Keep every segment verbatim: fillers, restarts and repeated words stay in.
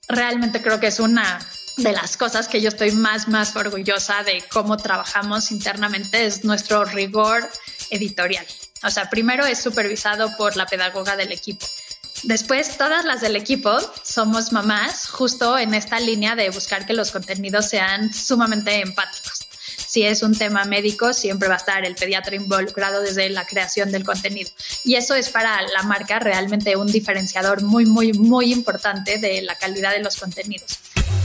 realmente creo que es una de las cosas que yo estoy más, más orgullosa de cómo trabajamos internamente, es nuestro rigor editorial. O sea, primero es supervisado por la pedagoga del equipo. Después, todas las del equipo somos mamás, justo en esta línea de buscar que los contenidos sean sumamente empáticos. Si es un tema médico, siempre va a estar el pediatra involucrado desde la creación del contenido. Y eso es para la marca realmente un diferenciador muy, muy, muy importante de la calidad de los contenidos.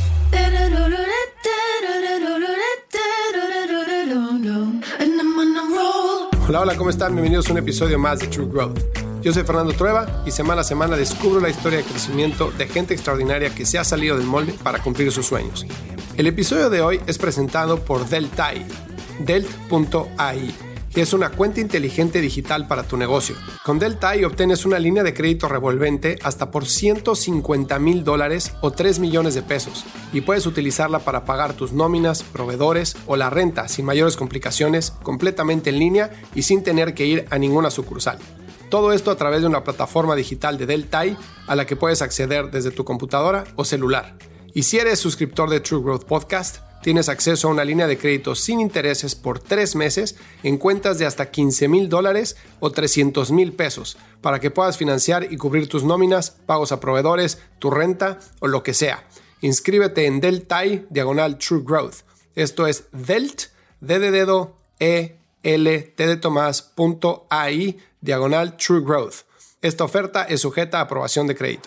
Hola, hola, ¿cómo están? Bienvenidos a un episodio más de True Growth. Yo soy Fernando Trueba y semana a semana descubro la historia de crecimiento de gente extraordinaria que se ha salido del molde para cumplir sus sueños. El episodio de hoy es presentado por Deltai, delt punto a i, que es una cuenta inteligente digital para tu negocio. Con Deltai obtienes una línea de crédito revolvente hasta por ciento cincuenta mil dólares o tres millones de pesos y puedes utilizarla para pagar tus nóminas, proveedores o la renta sin mayores complicaciones, completamente en línea y sin tener que ir a ninguna sucursal. Todo esto a través de una plataforma digital de Deltai a la que puedes acceder desde tu computadora o celular. Y si eres suscriptor de True Growth Podcast, tienes acceso a una línea de crédito sin intereses por tres meses en cuentas de hasta quince mil dólares o trescientos mil pesos para que puedas financiar y cubrir tus nóminas, pagos a proveedores, tu renta o lo que sea. Inscríbete en Deltai, diagonal True Growth. Esto es Delt, D de dedo, E, L, T de Tomás, punto A I, diagonal True Growth. Esta oferta es sujeta a aprobación de crédito.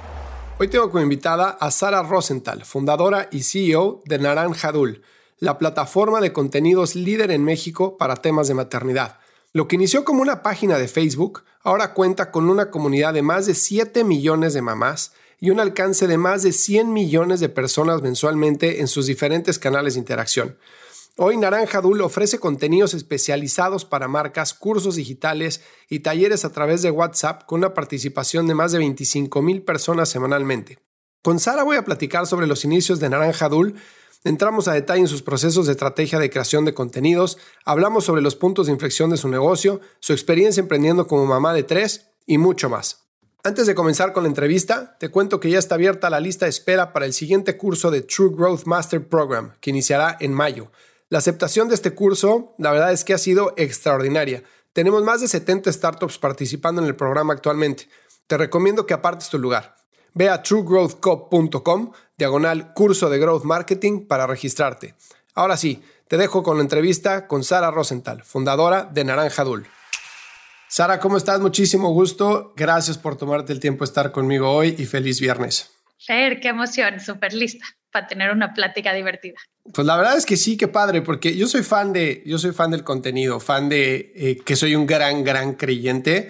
Hoy tengo como invitada a Sara Rosenthal, fundadora y C E O de Naranjadul, la plataforma de contenidos líder en México para temas de maternidad. Lo que inició como una página de Facebook, ahora cuenta con una comunidad de más de siete millones de mamás y un alcance de más de cien millones de personas mensualmente en sus diferentes canales de interacción. Hoy Naranjadul ofrece contenidos especializados para marcas, cursos digitales y talleres a través de WhatsApp con una participación de más de veinticinco mil personas semanalmente. Con Sara voy a platicar sobre los inicios de Naranjadul, entramos a detalle en sus procesos de estrategia de creación de contenidos, hablamos sobre los puntos de inflexión de su negocio, su experiencia emprendiendo como mamá de tres y mucho más. Antes de comenzar con la entrevista, te cuento que ya está abierta la lista de espera para el siguiente curso de True Growth Master Program, que iniciará en mayo. La aceptación de este curso, la verdad es que ha sido extraordinaria. Tenemos más de setenta startups participando en el programa actualmente. Te recomiendo que apartes tu lugar. Ve a true growth co punto com, diagonal curso de Growth Marketing para registrarte. Ahora sí, te dejo con la entrevista con Sara Rosenthal, fundadora de Naranjadul. Sara, ¿cómo estás? Muchísimo gusto. Gracias por tomarte el tiempo de estar conmigo hoy y feliz viernes. Fer, qué emoción, súper lista para tener una plática divertida. Pues la verdad es que sí, qué padre, porque yo soy fan de, yo soy fan del contenido, fan de eh, que soy un gran, gran creyente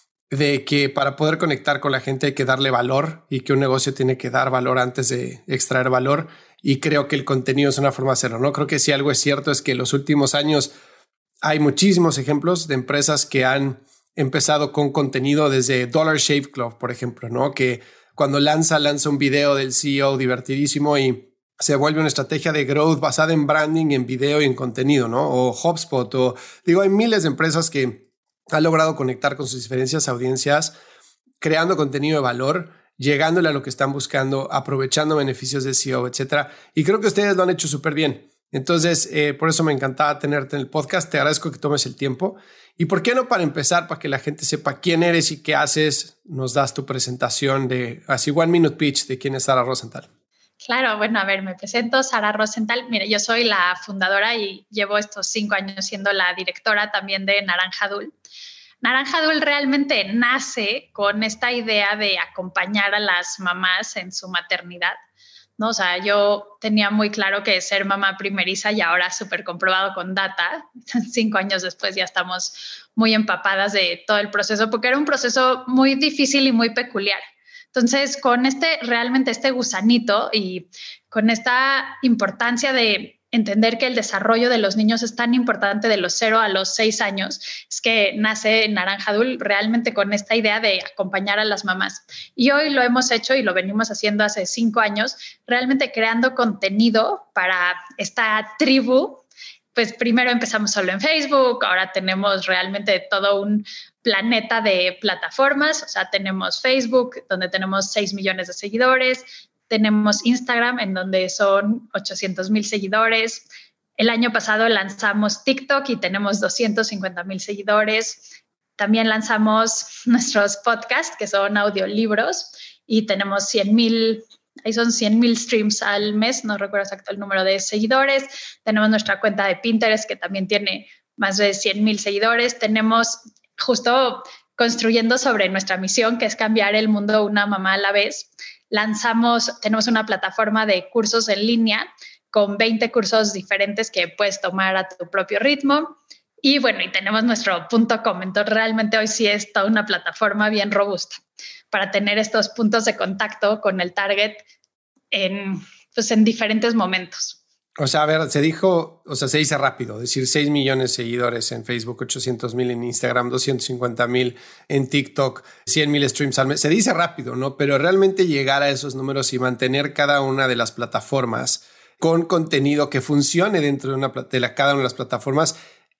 de que para poder conectar con la gente hay que darle valor y que un negocio tiene que dar valor antes de extraer valor. Y creo que el contenido es una forma de hacerlo, ¿no? Creo que si algo es cierto es que en los últimos años hay muchísimos ejemplos de empresas que han empezado con contenido desde Dollar Shave Club, por ejemplo, ¿no? Que cuando lanza, lanza un video del C E O divertidísimo y se vuelve una estrategia de growth basada en branding, en video y en contenido, ¿no? O HubSpot, o digo, hay miles de empresas que han logrado conectar con sus diferentes audiencias, creando contenido de valor, llegándole a lo que están buscando, aprovechando beneficios de C E O, etcétera. Y creo que ustedes lo han hecho súper bien. Entonces, eh, por eso me encantaba tenerte en el podcast. Te agradezco que tomes el tiempo. ¿Y por qué no, para empezar, para que la gente sepa quién eres y qué haces, nos das tu presentación de así one minute pitch de quién es Sara Rosenthal? Claro, bueno, a ver, me presento, Sara Rosenthal. Mire, yo soy la fundadora y llevo estos cinco años siendo la directora también de Naranjadul. Naranjadul realmente nace con esta idea de acompañar a las mamás en su maternidad, ¿no? O sea, yo tenía muy claro que ser mamá primeriza y ahora súper comprobado con data, cinco años después ya estamos muy empapadas de todo el proceso, porque era un proceso muy difícil y muy peculiar. Entonces, con este, realmente este gusanito y con esta importancia de entender que el desarrollo de los niños es tan importante de los cero a los seis años, es que nace Naranjadul realmente con esta idea de acompañar a las mamás. Y hoy lo hemos hecho y lo venimos haciendo hace cinco años, realmente creando contenido para esta tribu. Pues primero empezamos solo en Facebook, ahora tenemos realmente todo un planeta de plataformas, o sea, tenemos Facebook, donde tenemos seis millones de seguidores, Tenemos Instagram, en donde son ochocientos mil seguidores. El año pasado lanzamos TikTok y tenemos doscientos cincuenta mil seguidores. También lanzamos nuestros podcasts, que son audiolibros, y tenemos cien mil, ahí son cien mil streams al mes, no recuerdo exacto el número de seguidores. Tenemos nuestra cuenta de Pinterest, que también tiene más de cien mil seguidores. Tenemos justo construyendo sobre nuestra misión, que es cambiar el mundo una mamá a la vez. Lanzamos, tenemos una plataforma de cursos en línea con veinte cursos diferentes que puedes tomar a tu propio ritmo. Y bueno, y tenemos nuestro punto com. Entonces, realmente hoy sí es toda una plataforma bien robusta para tener estos puntos de contacto con el target en, pues, en diferentes momentos. O sea, a ver, se dijo, o sea, se dice rápido, decir seis millones de seguidores en Facebook, ochocientos mil en Instagram, doscientos cincuenta mil en TikTok, cien mil streams al mes. Se dice rápido, ¿no? Pero realmente llegar a esos números y mantener cada una de las plataformas con contenido que funcione dentro de, una, de la, cada una de las plataformas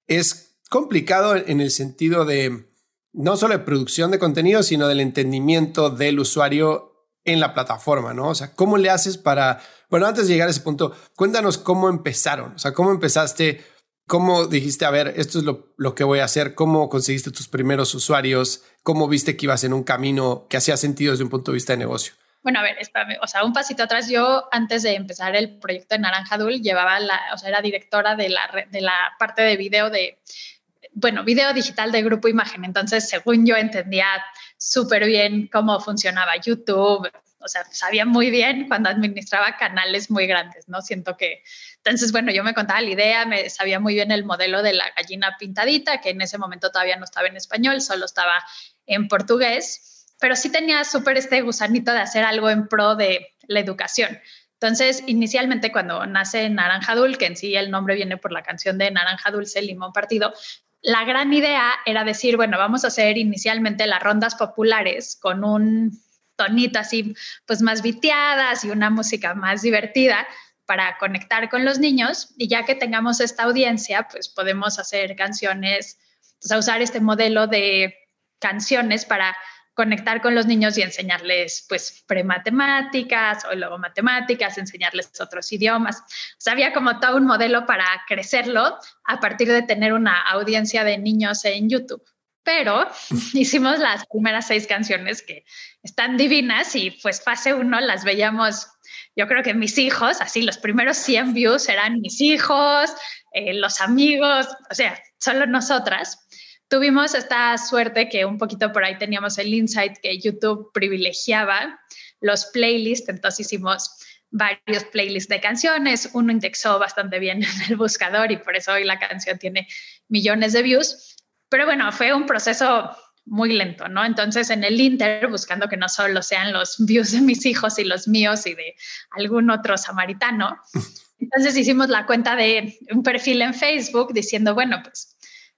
es complicado en el sentido de no solo de producción de contenido, sino del entendimiento del usuario en la plataforma, ¿no? O sea, ¿cómo le haces para... Bueno, antes de llegar a ese punto, cuéntanos cómo empezaron. O sea, ¿cómo empezaste? ¿Cómo dijiste, a ver, esto es lo, lo que voy a hacer? ¿Cómo conseguiste tus primeros usuarios? ¿Cómo viste que ibas en un camino que hacía sentido desde un punto de vista de negocio? Bueno, a ver, espérame, o sea, un pasito atrás. Yo, antes de empezar el proyecto de Naranja Dul, llevaba la, o sea, era directora de la, de la parte de video de, bueno, video digital de Grupo Imagen. Entonces, según yo entendía súper bien cómo funcionaba YouTube. O sea, sabía muy bien cuando administraba canales muy grandes, ¿no? Siento que... Entonces, bueno, yo me contaba la idea, me sabía muy bien el modelo de la gallina pintadita, que en ese momento todavía no estaba en español, solo estaba en portugués, pero sí tenía súper este gusanito de hacer algo en pro de la educación. Entonces, inicialmente cuando nace Naranja Dul, que en sí el nombre viene por la canción de Naranja Dulce, Limón Partido, la gran idea era decir, bueno, vamos a hacer inicialmente las rondas populares con un tonito así, pues más viteadas y una música más divertida para conectar con los niños, y ya que tengamos esta audiencia, pues podemos hacer canciones, o sea, usar este modelo de canciones para conectar con los niños y enseñarles pues prematemáticas o luego matemáticas, enseñarles otros idiomas. O sea, había como todo un modelo para crecerlo a partir de tener una audiencia de niños en YouTube. Pero hicimos las primeras seis canciones que están divinas y pues fase uno las veíamos, yo creo que mis hijos, así los primeros cien views eran mis hijos, eh, los amigos, o sea, solo nosotras. Tuvimos esta suerte que un poquito por ahí teníamos el insight que YouTube privilegiaba los playlists, entonces hicimos varios playlists de canciones, uno indexó bastante bien en el buscador y por eso hoy la canción tiene millones de views. Pero bueno, fue un proceso muy lento, ¿no? Entonces, en el Inter, buscando que no solo sean los views de mis hijos y los míos y de algún otro samaritano, entonces hicimos la cuenta de un perfil en Facebook diciendo, bueno, pues,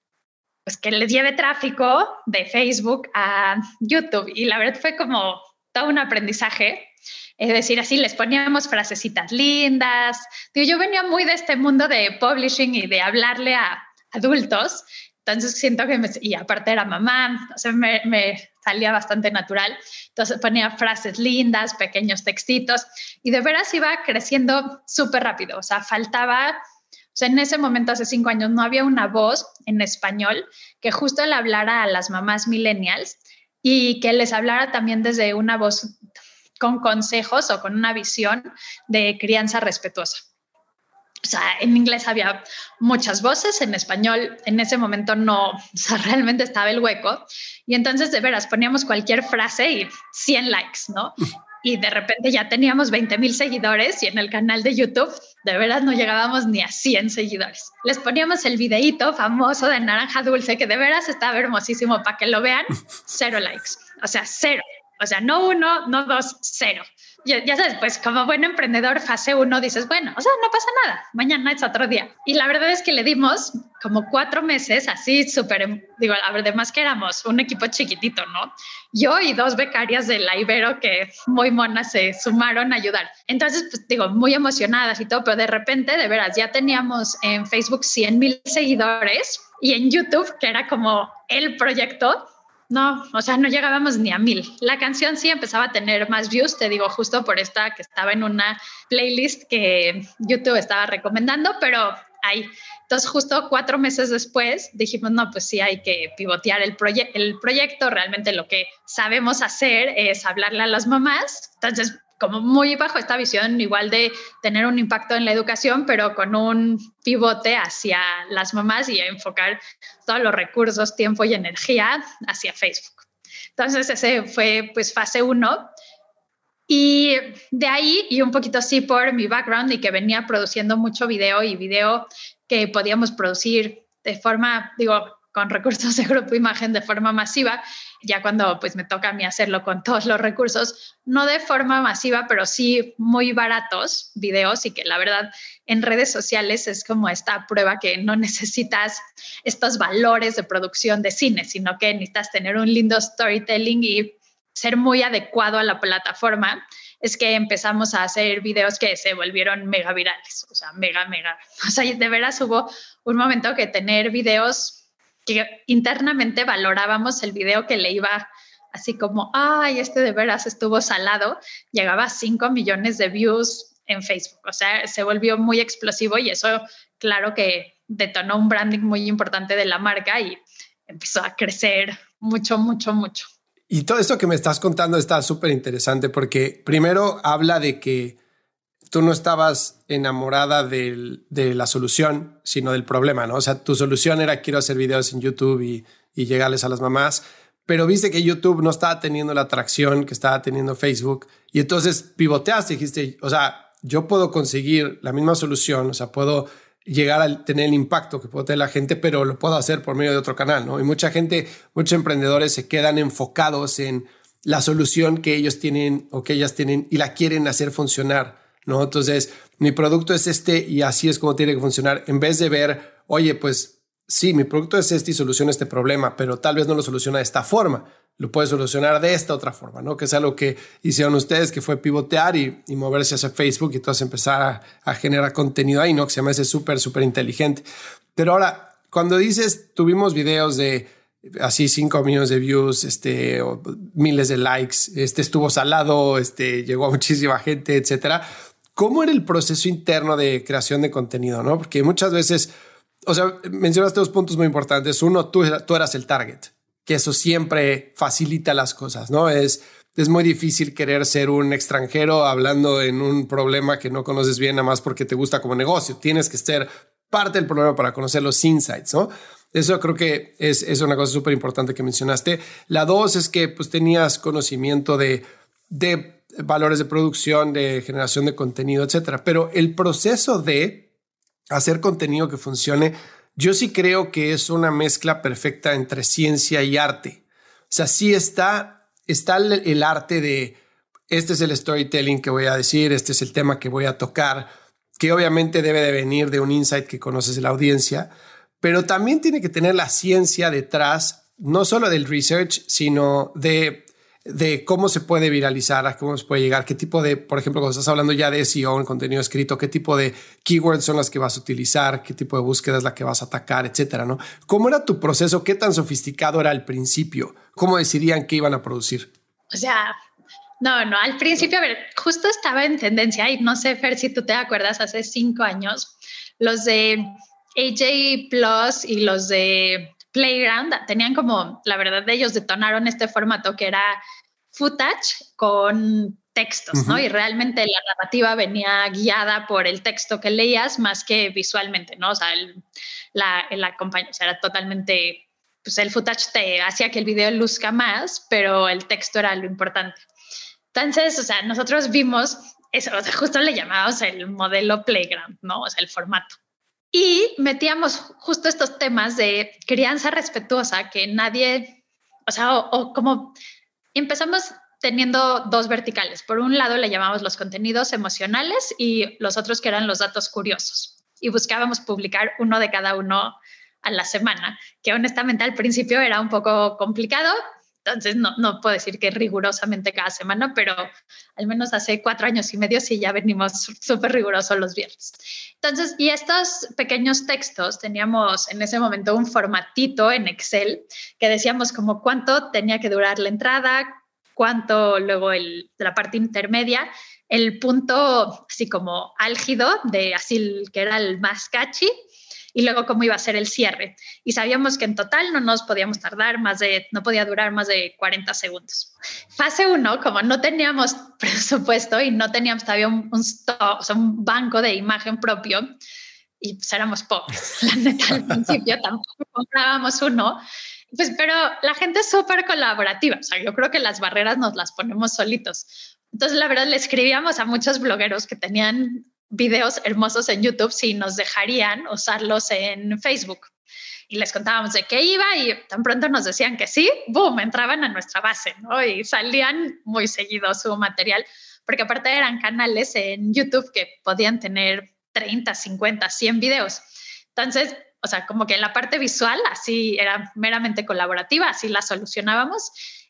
pues que les lleve tráfico de Facebook a YouTube. Y la verdad fue como todo un aprendizaje. Es decir, así les poníamos frasecitas lindas. Digo, yo venía muy de este mundo de publishing y de hablarle a adultos. Entonces siento que, me, y aparte era mamá, o sea, me, me salía bastante natural. Entonces ponía frases lindas, pequeños textitos y de veras iba creciendo súper rápido. O sea, faltaba, o sea, en ese momento, hace cinco años, no había una voz en español que justo le hablara a las mamás millennials y que les hablara también desde una voz con consejos o con una visión de crianza respetuosa. O sea, en inglés había muchas voces, en español en ese momento no, o sea, realmente estaba el hueco. Y entonces, de veras, poníamos cualquier frase y cien likes, ¿no? Y de repente ya teníamos veinte mil seguidores y en el canal de YouTube, de veras, no llegábamos ni a cien seguidores. Les poníamos el videíto famoso de Naranja Dulce, que de veras estaba hermosísimo para que lo vean, cero likes. O sea, cero. O sea, no uno, no dos, cero. Ya, ya sabes, pues como buen emprendedor, fase uno, dices, bueno, o sea, no pasa nada, mañana es otro día. Y la verdad es que le dimos como cuatro meses así súper, digo, además que éramos un equipo chiquitito, ¿no? Yo y dos becarias de la Ibero que muy monas se sumaron a ayudar. Entonces, pues digo, muy emocionadas y todo, pero de repente, de veras, ya teníamos en Facebook cien mil seguidores y en YouTube, que era como el proyecto, no, o sea, no llegábamos ni a mil. La canción sí empezaba a tener más views, te digo, justo por esta que estaba en una playlist que YouTube estaba recomendando, pero ahí. Entonces, justo cuatro meses después dijimos, no, pues sí hay que pivotear el, proye- el proyecto. Realmente lo que sabemos hacer es hablarle a las mamás. Entonces, como muy bajo esta visión igual de tener un impacto en la educación, pero con un pivote hacia las mamás y enfocar todos los recursos, tiempo y energía hacia Facebook. Entonces ese fue pues fase uno. Y de ahí, y un poquito así por mi background y que venía produciendo mucho video y video que podíamos producir de forma, digo, con recursos de Grupo Imagen de forma masiva, ya cuando pues me toca a mí hacerlo con todos los recursos, no de forma masiva, pero sí muy baratos videos y que la verdad en redes sociales es como esta prueba que no necesitas estos valores de producción de cine, sino que necesitas tener un lindo storytelling y ser muy adecuado a la plataforma. Es que empezamos a hacer videos que se volvieron mega virales, o sea, mega, mega. O sea, de veras hubo un momento que tener videos que internamente valorábamos el video que le iba así como, ay, este de veras estuvo salado, llegaba a cinco millones de views en Facebook. O sea, se volvió muy explosivo y eso, claro que detonó un branding muy importante de la marca y empezó a crecer mucho, mucho, mucho. Y todo esto que me estás contando está súper interesante porque primero habla de que tú no estabas enamorada del, de la solución, sino del problema, ¿no? O sea, tu solución era quiero hacer videos en YouTube y, y llegarles a las mamás, pero viste que YouTube no estaba teniendo la atracción que estaba teniendo Facebook y entonces pivoteaste y dijiste, o sea, yo puedo conseguir la misma solución, o sea, puedo llegar a tener el impacto que puede tener la gente, pero lo puedo hacer por medio de otro canal, ¿no? Y mucha gente, muchos emprendedores se quedan enfocados en la solución que ellos tienen o que ellas tienen y la quieren hacer funcionar, ¿no? Entonces, mi producto es este y así es como tiene que funcionar. En vez de ver, oye, pues sí, mi producto es este y soluciona este problema, pero tal vez no lo soluciona de esta forma. Lo puede solucionar de esta otra forma, ¿no? Que es algo que hicieron ustedes, que fue pivotear y, y moverse hacia Facebook y entonces empezar a, a generar contenido ahí, ¿no? Que se me hace súper, súper inteligente. Pero ahora, cuando dices, tuvimos videos de así cinco millones de views, este, o miles de likes, este estuvo salado, este, llegó a muchísima gente, etcétera. ¿Cómo era el proceso interno de creación de contenido, no? Porque muchas veces, o sea, mencionaste dos puntos muy importantes. Uno, tú, tú eras el target, que eso siempre facilita las cosas, ¿no? Es, es muy difícil querer ser un extranjero hablando en un problema que no conoces bien nada más porque te gusta como negocio. Tienes que ser parte del problema para conocer los insights, ¿no? Eso creo que es, es una cosa súper importante que mencionaste. La dos es que pues tenías conocimiento de, de valores de producción, de generación de contenido, etcétera. Pero el proceso de hacer contenido que funcione, yo sí creo que es una mezcla perfecta entre ciencia y arte. O sea, sí está, está el, el arte de este es el storytelling que voy a decir, este es el tema que voy a tocar, que obviamente debe de venir de un insight que conoces de la audiencia, pero también tiene que tener la ciencia detrás, no solo del research, sino de, de cómo se puede viralizar, a cómo se puede llegar, qué tipo de, por ejemplo, cuando estás hablando ya de S E O en contenido escrito, qué tipo de keywords son las que vas a utilizar, qué tipo de búsqueda es la que vas a atacar, etcétera, ¿no? ¿Cómo era tu proceso? ¿Qué tan sofisticado era al principio? ¿Cómo decidían qué iban a producir? O sea, no, no, al principio, a ver, justo estaba en tendencia y no sé, Fer, si tú te acuerdas, hace cinco años, los de A J Plus y los de Playground tenían como, la verdad, ellos detonaron este formato que era footage con textos, uh-huh. ¿no? Y realmente la narrativa venía guiada por el texto que leías más que visualmente, ¿no? O sea, el, la, la compañía, o sea, era totalmente, pues el footage te hacía que el video luzca más, pero el texto era lo importante. Entonces, o sea, nosotros vimos eso, o sea, justo le llamábamos el modelo Playground, ¿no? O sea, el formato. Y metíamos justo estos temas de crianza respetuosa que nadie, o sea, o, o como empezamos teniendo dos verticales. Por un lado le llamamos los contenidos emocionales y los otros que eran los datos curiosos. Y buscábamos publicar uno de cada uno a la semana, que honestamente al principio era un poco complicado. Entonces no, no puedo decir que rigurosamente cada semana, pero al menos hace cuatro años y medio sí ya venimos súper rigurosos los viernes. Entonces, y estos pequeños textos, teníamos en ese momento un formatito en Excel que decíamos como cuánto tenía que durar la entrada, cuánto luego el, la parte intermedia, el punto así como álgido, de así el, que era el más catchy, y luego cómo iba a ser el cierre. Y sabíamos que en total no nos podíamos tardar más de, no podía durar más de cuarenta segundos. Fase uno, como no teníamos presupuesto y no teníamos todavía un, un, stock, o sea, un banco de imagen propio, y pues éramos pobres, la neta, al principio tampoco comprábamos uno, pues, pero la gente es súper colaborativa. O sea, yo creo que las barreras nos las ponemos solitos. Entonces, la verdad, le escribíamos a muchos blogueros que tenían videos hermosos en YouTube si nos dejarían usarlos en Facebook. Y les contábamos de qué iba y tan pronto nos decían que sí, boom, entraban a nuestra base, ¿no? Y salían muy seguido su material, porque aparte eran canales en YouTube que podían tener treinta, cincuenta, cien videos. Entonces, o sea, como que la parte visual así era meramente colaborativa, así la solucionábamos.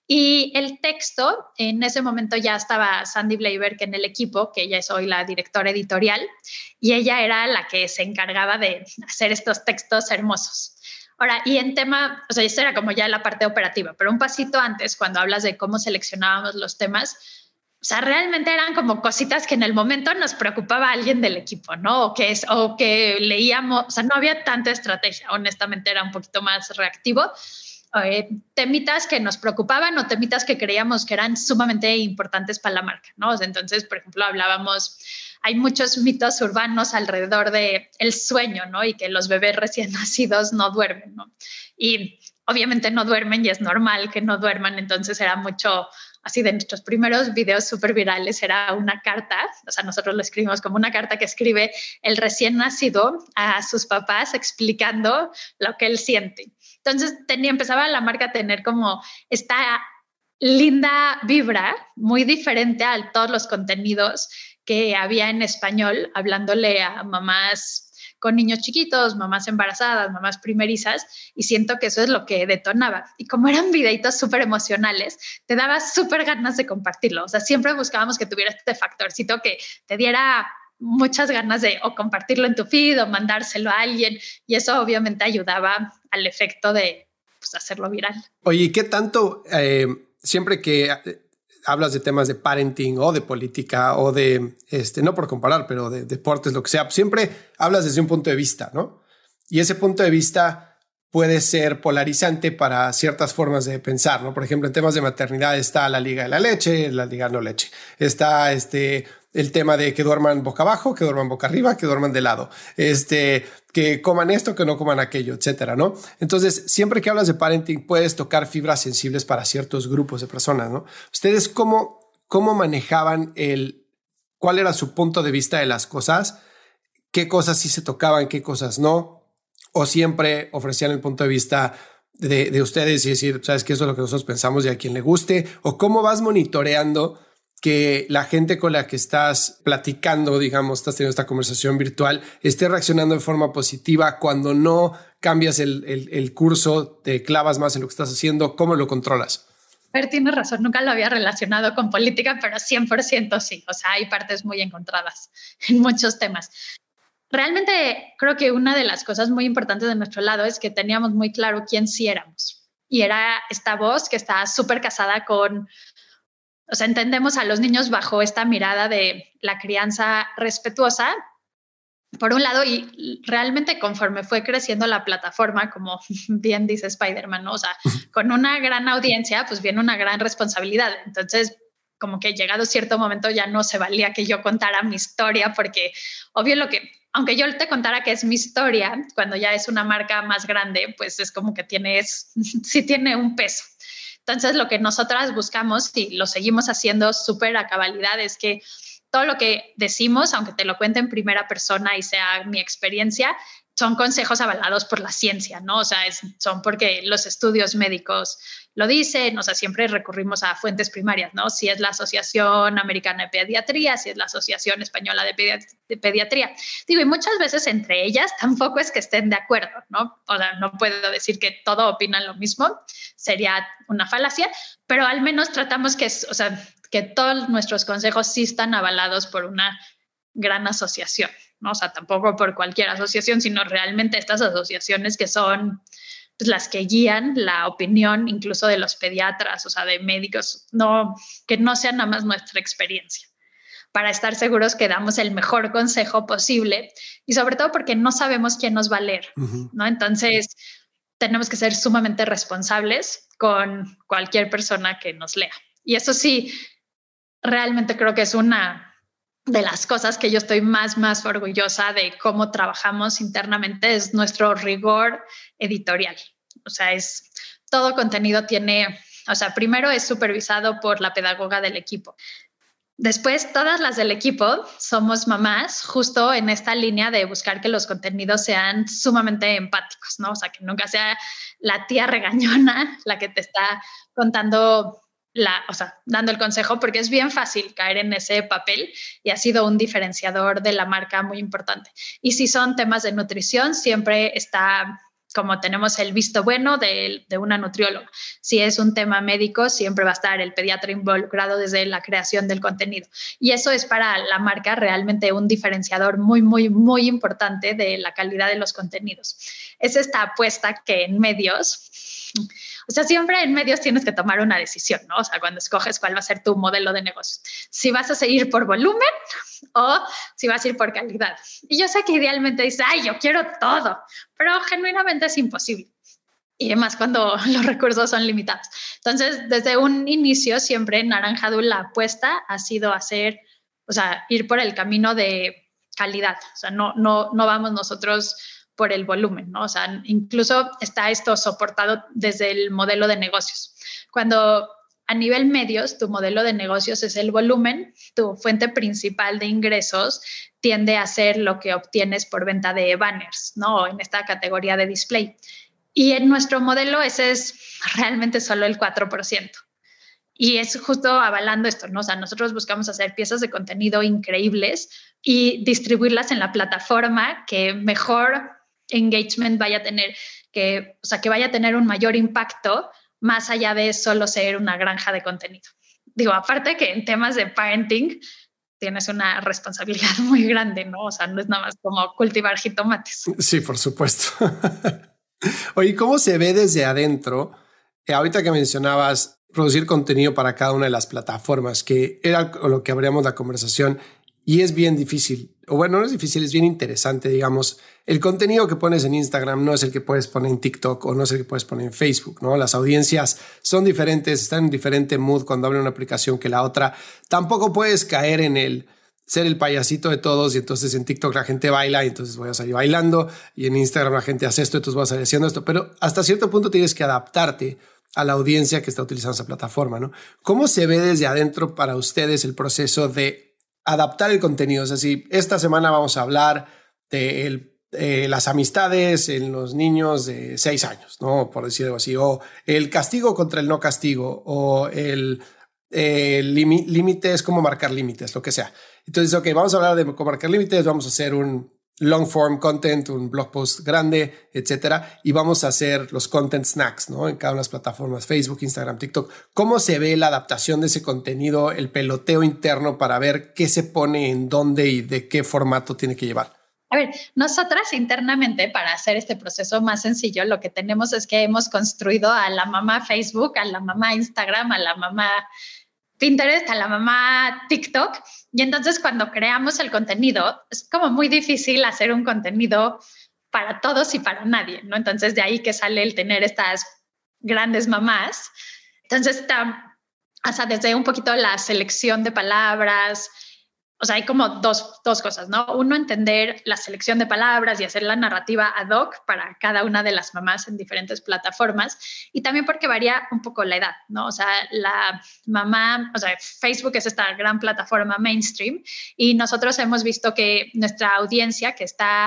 Y el texto, en ese momento ya estaba Sandy Bleiberg en el equipo, que ella es hoy la directora editorial, y ella era la que se encargaba de hacer estos textos hermosos. Ahora, y en tema, o sea, esta era como ya la parte operativa, pero un pasito antes, cuando hablas de cómo seleccionábamos los temas, o sea, realmente eran como cositas que en el momento nos preocupaba a alguien del equipo, ¿no? O que, es, o que leíamos, o sea, no había tanta estrategia, honestamente era un poquito más reactivo. Eh, temitas que nos preocupaban o temitas que creíamos que eran sumamente importantes para la marca, ¿no? O sea, entonces, por ejemplo, hablábamos, hay muchos mitos urbanos alrededor de el sueño, ¿no? Y que los bebés recién nacidos no duermen, ¿no? Y obviamente no duermen y es normal que no duerman, entonces era mucho así de nuestros primeros videos súper virales, era una carta, o sea, nosotros lo escribimos como una carta que escribe el recién nacido a sus papás explicando lo que él siente. Entonces tenía, empezaba la marca a tener como esta linda vibra, muy diferente a todos los contenidos que había en español, hablándole a mamás con niños chiquitos, mamás embarazadas, mamás primerizas, y siento que eso es lo que detonaba. Y como eran videitos súper emocionales, te daba súper ganas de compartirlo. O sea, siempre buscábamos que tuviera este factorcito que te diera muchas ganas de o compartirlo en tu feed o mandárselo a alguien, y eso obviamente ayudaba al efecto de pues, hacerlo viral. Oye, ¿qué tanto eh, siempre que hablas de temas de parenting o de política o de, este, no por comparar, pero de deportes, lo que sea, siempre hablas desde un punto de vista, ¿no? Y ese punto de vista puede ser polarizante para ciertas formas de pensar, ¿no? Por ejemplo, en temas de maternidad está la liga de la leche, la liga no leche. Está este, el tema de que duerman boca abajo, que duerman boca arriba, que duerman de lado. Este, que coman esto, que no coman aquello, etcétera, ¿no? Entonces, siempre que hablas de parenting, puedes tocar fibras sensibles para ciertos grupos de personas, ¿no? ¿Ustedes cómo, cómo manejaban el, cuál era su punto de vista de las cosas? ¿Qué cosas sí se tocaban, qué cosas no? ¿O siempre ofrecían el punto de vista de, de ustedes y decir, sabes que eso es lo que nosotros pensamos y a quien le guste? ¿O cómo vas monitoreando que la gente con la que estás platicando, digamos, estás teniendo esta conversación virtual, esté reaccionando de forma positiva cuando no cambias el, el, el curso, te clavas más en lo que estás haciendo? ¿Cómo lo controlas? Pero tienes razón, nunca lo había relacionado con política, pero cien por ciento sí. O sea, hay partes muy encontradas en muchos temas. Realmente creo que una de las cosas muy importantes de nuestro lado es que teníamos muy claro quién sí éramos. Y era esta voz que está súper casada con, o sea, entendemos a los niños bajo esta mirada de la crianza respetuosa, por un lado, y realmente conforme fue creciendo la plataforma, como bien dice Spider-Man, ¿no? O sea, con una gran audiencia, pues viene una gran responsabilidad. Entonces, como que llegado cierto momento ya no se valía que yo contara mi historia, porque obvio lo que, aunque yo te contara que es mi historia, cuando ya es una marca más grande, pues es como que tiene, es, sí tiene un peso. Entonces lo que nosotras buscamos y lo seguimos haciendo súper a cabalidad es que todo lo que decimos, aunque te lo cuente en primera persona y sea mi experiencia, son consejos avalados por la ciencia, ¿no? O sea, es, son porque los estudios médicos lo dicen, o sea, siempre recurrimos a fuentes primarias, ¿no? Si es la Asociación Americana de Pediatría, si es la Asociación Española de, Pedi- de Pediatría. Digo, y muchas veces entre ellas tampoco es que estén de acuerdo, ¿no? O sea, no puedo decir que todo opinan lo mismo, sería una falacia, pero al menos tratamos que, o sea, que todos nuestros consejos sí están avalados por una gran asociación, ¿no? O sea, tampoco por cualquier asociación, sino realmente estas asociaciones que son pues, las que guían la opinión incluso de los pediatras, o sea, de médicos, no, que no sea nada más nuestra experiencia, para estar seguros que damos el mejor consejo posible y sobre todo porque no sabemos quién nos va a leer, uh-huh. ¿no? Entonces, tenemos que ser sumamente responsables con cualquier persona que nos lea. Y eso sí, realmente creo que es una de las cosas que yo estoy más, más orgullosa de cómo trabajamos internamente, es nuestro rigor editorial. O sea, es todo contenido tiene, o sea, primero es supervisado por la pedagoga del equipo. Después, todas las del equipo somos mamás, justo en esta línea de buscar que los contenidos sean sumamente empáticos, ¿no? O sea, que nunca sea la tía regañona la que te está contando La, o sea, dando el consejo, porque es bien fácil caer en ese papel y ha sido un diferenciador de la marca muy importante. Y si son temas de nutrición, siempre está, como tenemos el visto bueno de, de una nutrióloga. Si es un tema médico, siempre va a estar el pediatra involucrado desde la creación del contenido. Y eso es para la marca realmente un diferenciador muy, muy, muy importante de la calidad de los contenidos. Es esta apuesta que en medios... O sea, siempre en medios tienes que tomar una decisión, ¿no? O sea, cuando escoges cuál va a ser tu modelo de negocio. Si vas a seguir por volumen o si vas a ir por calidad. Y yo sé que idealmente dices, ay, yo quiero todo, pero genuinamente es imposible. Y además cuando los recursos son limitados. Entonces, desde un inicio, siempre en Naranja Dul la apuesta ha sido hacer, o sea, ir por el camino de calidad. O sea, no, no, no vamos nosotros por el volumen, ¿no? O sea, incluso está esto soportado desde el modelo de negocios. Cuando a nivel medios, tu modelo de negocios es el volumen, tu fuente principal de ingresos tiende a ser lo que obtienes por venta de banners, ¿no? En esta categoría de display. Y en nuestro modelo ese es realmente solo el cuatro por ciento. Y es justo avalando esto, ¿no? O sea, nosotros buscamos hacer piezas de contenido increíbles y distribuirlas en la plataforma que mejor engagement vaya a tener, que, o sea, que vaya a tener un mayor impacto más allá de solo ser una granja de contenido. Digo, aparte que en temas de parenting tienes una responsabilidad muy grande, ¿no? O sea, no es nada más como cultivar jitomates. Sí, por supuesto. Oye, ¿cómo se ve desde adentro? Eh, ahorita que mencionabas producir contenido para cada una de las plataformas, que era lo que abríamos la conversación, y es bien difícil, o bueno, no es difícil, es bien interesante, digamos. El contenido que pones en Instagram no es el que puedes poner en TikTok o no es el que puedes poner en Facebook, ¿no? Las audiencias son diferentes, están en diferente mood cuando abren una aplicación que la otra. Tampoco puedes caer en el ser el payasito de todos y entonces en TikTok la gente baila y entonces voy a salir bailando y en Instagram la gente hace esto, entonces voy a salir haciendo esto. Pero hasta cierto punto tienes que adaptarte a la audiencia que está utilizando esa plataforma, ¿no? ¿Cómo se ve desde adentro para ustedes el proceso de adaptar el contenido? Es decir, esta semana vamos a hablar de el, eh, las amistades en los niños de seis años, ¿no? Por decir algo así, o el castigo contra el no castigo, o el eh, límites, cómo marcar límites, lo que sea. Entonces, ok, vamos a hablar de cómo marcar límites, vamos a hacer un long form content, un blog post grande, etcétera, y vamos a hacer los content snacks, ¿no? En cada una de las plataformas, Facebook, Instagram, TikTok. ¿Cómo se ve la adaptación de ese contenido, el peloteo interno para ver qué se pone en dónde y de qué formato tiene que llevar? A ver, nosotras internamente, para hacer este proceso más sencillo, lo que tenemos es que hemos construido a la mamá Facebook, a la mamá Instagram, a la mamá Pinterest, a la mamá TikTok. Y entonces cuando creamos el contenido, es como muy difícil hacer un contenido para todos y para nadie, ¿no? Entonces de ahí que sale el tener estas grandes mamás. Entonces está, o sea, desde un poquito la selección de palabras. O sea, hay como dos, dos cosas, ¿no? Uno, entender la selección de palabras y hacer la narrativa ad hoc para cada una de las mamás en diferentes plataformas. Y también porque varía un poco la edad, ¿no? O sea, la mamá, o sea, Facebook es esta gran plataforma mainstream y nosotros hemos visto que nuestra audiencia que está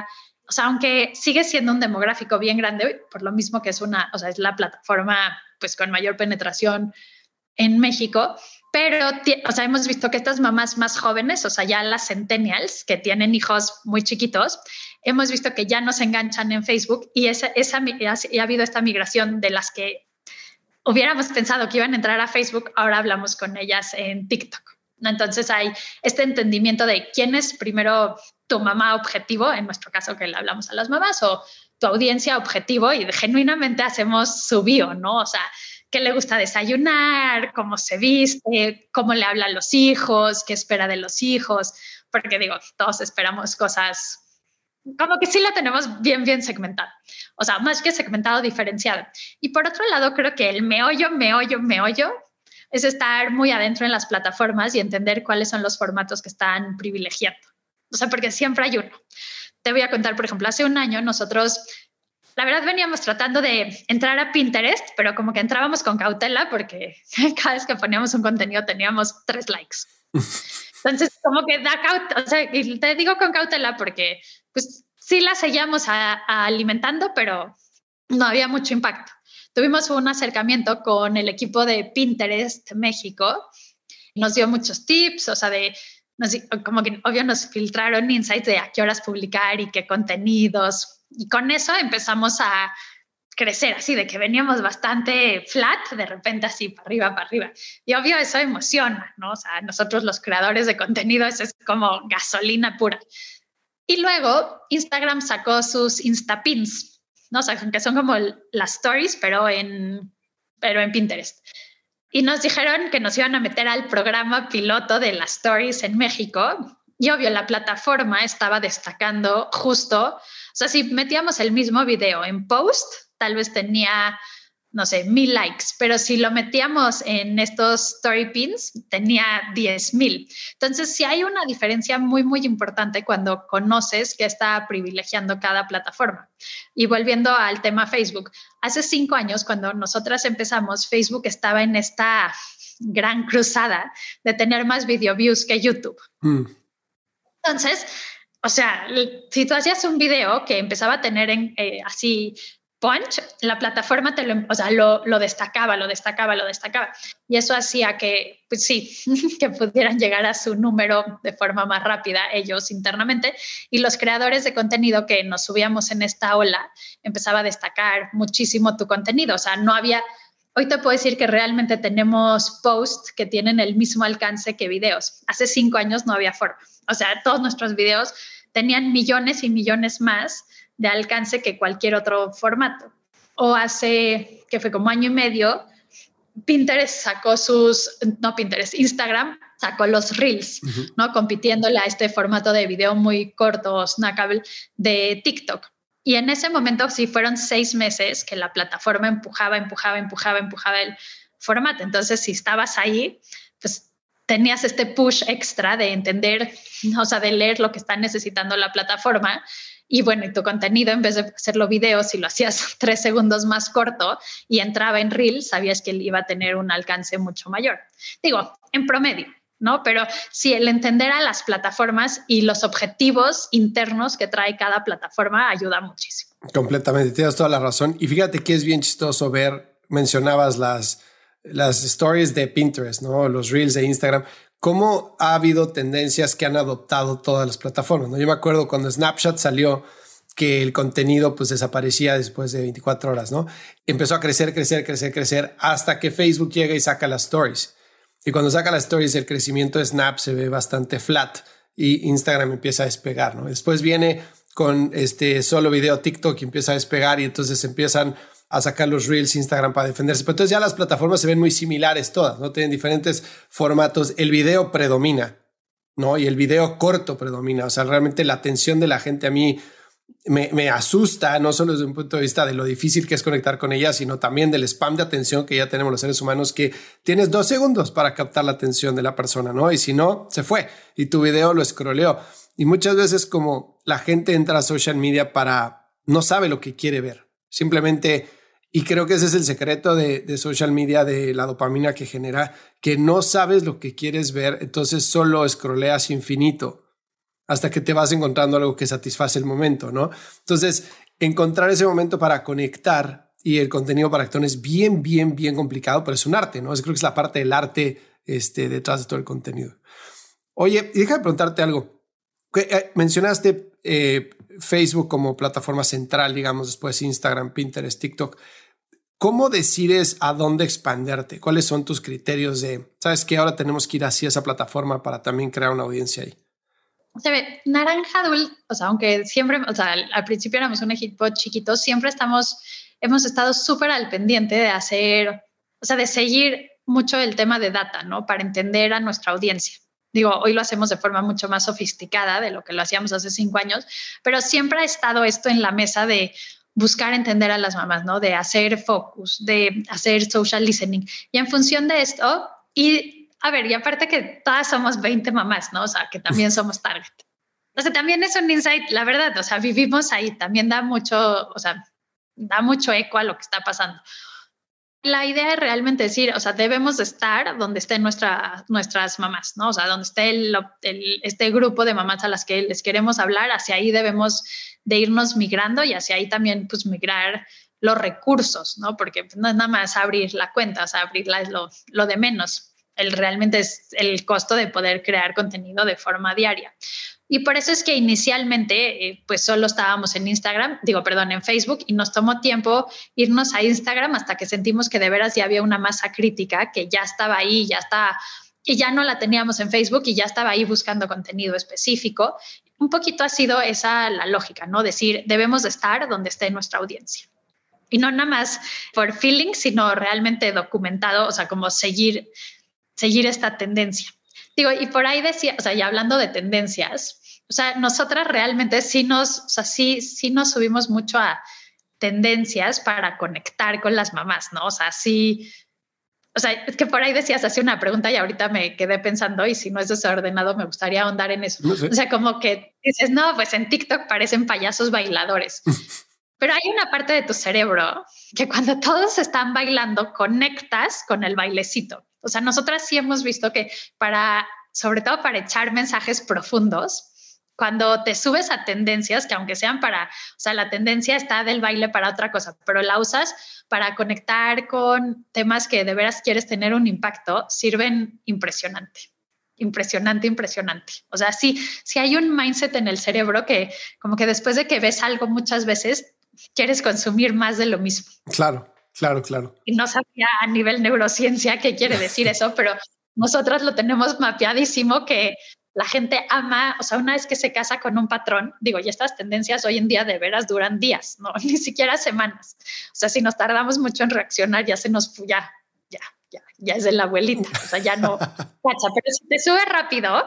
o sea, aunque sigue siendo un demográfico bien grande, por lo mismo que es una, o sea, es la plataforma pues con mayor penetración en México, pero, o sea, hemos visto que estas mamás más jóvenes, o sea, ya las centennials que tienen hijos muy chiquitos, hemos visto que ya no se enganchan en Facebook y esa, esa, ha habido esta migración de las que hubiéramos pensado que iban a entrar a Facebook, ahora hablamos con ellas en TikTok. Entonces hay este entendimiento de quién es primero tu mamá objetivo, en nuestro caso que le hablamos a las mamás, o tu audiencia objetivo, y genuinamente hacemos su bio, ¿no? O sea, qué le gusta desayunar, cómo se viste, cómo le habla a los hijos, qué espera de los hijos, porque digo, todos esperamos cosas como que sí lo tenemos bien, bien segmentado. O sea, más que segmentado, diferenciado. Y por otro lado, creo que el meollo, meollo, meollo es estar muy adentro en las plataformas y entender cuáles son los formatos que están privilegiando. O sea, porque siempre hay uno. Te voy a contar, por ejemplo, hace un año nosotros, la verdad, veníamos tratando de entrar a Pinterest, pero como que entrábamos con cautela porque cada vez que poníamos un contenido teníamos tres likes. Entonces, como que da cautela, o sea, y te digo con cautela porque pues sí la seguíamos a, a alimentando, pero no había mucho impacto. Tuvimos un acercamiento con el equipo de Pinterest México, nos dio muchos tips, o sea, de, nos, como que obvio nos filtraron insights de a qué horas publicar y qué contenidos, y con eso empezamos a crecer así, de que veníamos bastante flat, de repente así para arriba, para arriba. Y obvio eso emociona, ¿no? O sea, nosotros los creadores de contenido, eso es como gasolina pura. Y luego Instagram sacó sus Instapins, ¿no? O sea, que son como las stories, pero en, pero en Pinterest. Y nos dijeron que nos iban a meter al programa piloto de las stories en México. Y obvio, la plataforma estaba destacando justo, o sea, si metíamos el mismo video en post, tal vez tenía, no sé, mil likes, pero si lo metíamos en estos story pins, tenía diez mil. Entonces, sí hay una diferencia muy, muy importante cuando conoces que está privilegiando cada plataforma. Y volviendo al tema Facebook, hace cinco años, cuando nosotras empezamos, Facebook estaba en esta gran cruzada de tener más video views que YouTube. Mm. Entonces, o sea, si tú hacías un video que empezaba a tener en, eh, así punch, la plataforma te lo, o sea, lo, lo destacaba, lo destacaba, lo destacaba. Y eso hacía que, pues sí, que pudieran llegar a su número de forma más rápida ellos internamente. Y los creadores de contenido que nos subíamos en esta ola, empezaba a destacar muchísimo tu contenido. O sea, no había... Hoy te puedo decir que realmente tenemos posts que tienen el mismo alcance que videos. Hace cinco años no había forma. O sea, todos nuestros videos tenían millones y millones más de alcance que cualquier otro formato. O hace, que fue como año y medio, Pinterest sacó sus, no Pinterest, Instagram sacó los Reels, uh-huh. ¿no? Compitiéndole a este formato de video muy corto, snackable, de TikTok. Y en ese momento sí fueron seis meses que la plataforma empujaba, empujaba, empujaba, empujaba el formato. Entonces, si estabas ahí, pues tenías este push extra de entender, o sea, de leer lo que está necesitando la plataforma. Y bueno, y tu contenido, en vez de hacerlo video, si lo hacías tres segundos más corto y entraba en Reel, sabías que él iba a tener un alcance mucho mayor. Digo, en promedio, ¿no? Pero sí, el entender a las plataformas y los objetivos internos que trae cada plataforma ayuda muchísimo. Completamente, tienes toda la razón. Y fíjate que es bien chistoso ver, mencionabas las, las stories de Pinterest, ¿no? Los Reels de Instagram. ¿Cómo ha habido tendencias que han adoptado todas las plataformas, ¿no? Yo me acuerdo cuando Snapchat salió que el contenido pues desaparecía después de veinticuatro horas, ¿no? Empezó a crecer, crecer, crecer, crecer hasta que Facebook llega y saca las stories. Y cuando saca las stories, el crecimiento de Snap se ve bastante flat y Instagram empieza a despegar, ¿no? Después viene con este solo video TikTok y empieza a despegar y entonces empiezan a sacar los Reels Instagram para defenderse. Pero entonces ya las plataformas se ven muy similares todas, ¿no? Tienen diferentes formatos. El video predomina, ¿no? Y el video corto predomina. O sea, realmente la atención de la gente a mí me, me asusta, no solo desde un punto de vista de lo difícil que es conectar con ella, sino también del spam de atención que ya tenemos los seres humanos, que tienes dos segundos para captar la atención de la persona, ¿no? Y si no, se fue y tu video lo scrolleó. Y muchas veces como la gente entra a social media para, no sabe lo que quiere ver. Simplemente, y creo que ese es el secreto de, de social media, de la dopamina que genera, que no sabes lo que quieres ver, entonces solo scrolleas infinito hasta que te vas encontrando algo que satisface el momento, ¿no? Entonces, encontrar ese momento para conectar y el contenido para actores es bien, bien, bien complicado, pero es un arte, ¿no? Yo creo que es la parte del arte este, detrás de todo el contenido. Oye, y déjame preguntarte algo. Mencionaste eh, Facebook como plataforma central, digamos, después Instagram, Pinterest, TikTok. ¿Cómo decides a dónde expanderte? ¿Cuáles son tus criterios de, sabes que ahora tenemos que ir hacia esa plataforma para también crear una audiencia ahí? Se ve, Naranja Dul, o sea, aunque siempre, o sea, al, al principio éramos un equipo chiquito, siempre estamos, hemos estado súper al pendiente de hacer, o sea, de seguir mucho el tema de data, ¿no? Para entender a nuestra audiencia. Digo, hoy lo hacemos de forma mucho más sofisticada de lo que lo hacíamos hace cinco años, pero siempre ha estado esto en la mesa de buscar entender a las mamás, ¿no? De hacer focus, de hacer social listening. Y en función de esto, y a ver, y aparte que todas somos veinte mamás, ¿no? O sea, que también somos target. O sea, también es un insight, la verdad, o sea, vivimos ahí, también da mucho, o sea, da mucho eco a lo que está pasando. La idea es realmente decir, o sea, debemos de estar donde estén nuestra, nuestras mamás, ¿no? O sea, donde esté el, el, este grupo de mamás a las que les queremos hablar, hacia ahí debemos de irnos migrando y hacia ahí también, pues, migrar los recursos, ¿no? Porque no es nada más abrir la cuenta, o sea, abrirla es lo, lo de menos. El, realmente es el costo de poder crear contenido de forma diaria. Y por eso es que inicialmente eh, pues solo estábamos en Instagram, digo, perdón, en Facebook, y nos tomó tiempo irnos a Instagram hasta que sentimos que de veras ya había una masa crítica que ya estaba ahí, ya está, y ya no la teníamos en Facebook y ya estaba ahí buscando contenido específico. Un poquito ha sido esa la lógica, ¿no? Decir, debemos de estar donde esté nuestra audiencia. Y no nada más por feeling, sino realmente documentado, o sea, como seguir, seguir esta tendencia. Digo, y por ahí decía, o sea, ya hablando de tendencias, o sea, nosotras realmente sí nos, o sea, sí, sí nos subimos mucho a tendencias para conectar con las mamás, ¿no? O sea, sí, o sea, es que por ahí decías así una pregunta y ahorita me quedé pensando y si no es desordenado me gustaría ahondar en eso. No sé. O sea, como que dices, no, pues en TikTok parecen payasos bailadores. Pero hay una parte de tu cerebro que cuando todos están bailando conectas con el bailecito. O sea, nosotras sí hemos visto que para, sobre todo para echar mensajes profundos, cuando te subes a tendencias, que aunque sean para, o sea, la tendencia está del baile para otra cosa, pero la usas para conectar con temas que de veras quieres tener un impacto, sirven impresionante. Impresionante, impresionante. O sea, sí, sí hay un mindset en el cerebro que como que después de que ves algo muchas veces, quieres consumir más de lo mismo. Claro. Claro, claro. Y no sabía a nivel neurociencia qué quiere decir eso, pero nosotras lo tenemos mapeadísimo que la gente ama, o sea, una vez que se casa con un patrón, digo, y estas tendencias hoy en día de veras duran días, no, ni siquiera semanas. O sea, si nos tardamos mucho en reaccionar, ya se nos, ya, ya, ya, ya es de la abuelita, o sea, ya no cacha, pero si te sube rápido,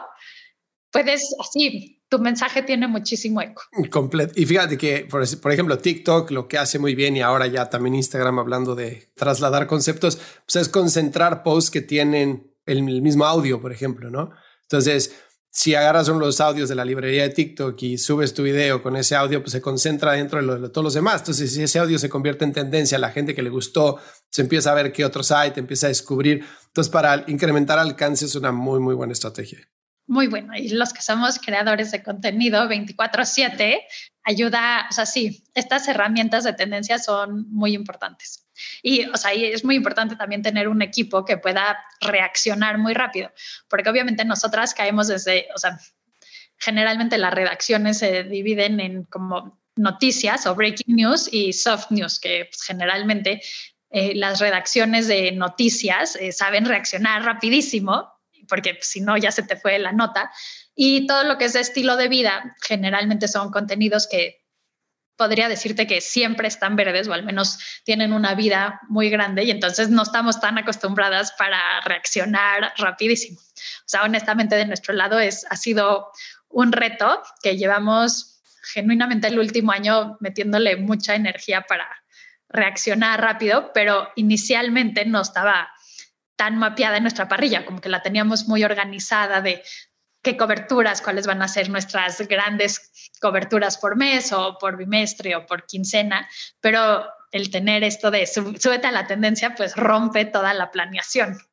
puedes así, tu mensaje tiene muchísimo eco. Completo. Y fíjate que, por, por ejemplo, TikTok lo que hace muy bien y ahora ya también Instagram hablando de trasladar conceptos, pues es concentrar posts que tienen el, el mismo audio, por ejemplo, ¿no? Entonces, si agarras uno de los audios de la librería de TikTok y subes tu video con ese audio, pues se concentra dentro de, lo, de todos los demás. Entonces, si ese audio se convierte en tendencia, a la gente que le gustó, se empieza a ver qué otros hay, te empieza a descubrir. Entonces, para incrementar alcance es una muy, muy buena estrategia. Muy bueno. Y los que somos creadores de contenido veinticuatro siete, ayuda, o sea, sí, estas herramientas de tendencia son muy importantes. Y, o sea, y es muy importante también tener un equipo que pueda reaccionar muy rápido, porque obviamente nosotras caemos desde, o sea, generalmente las redacciones se dividen en como noticias o breaking news y soft news, que pues, generalmente eh, las redacciones de noticias eh, saben reaccionar rapidísimo, porque si no ya se te fue la nota, y todo lo que es de estilo de vida generalmente son contenidos que podría decirte que siempre están verdes o al menos tienen una vida muy grande y entonces no estamos tan acostumbradas para reaccionar rapidísimo. O sea, honestamente de nuestro lado es, ha sido un reto que llevamos genuinamente el último año metiéndole mucha energía para reaccionar rápido, pero inicialmente no estaba tan mapeada en nuestra parrilla, como que la teníamos muy organizada de qué coberturas, cuáles van a ser nuestras grandes coberturas por mes o por bimestre o por quincena, pero el tener esto de súbete a la tendencia, pues rompe toda la planeación.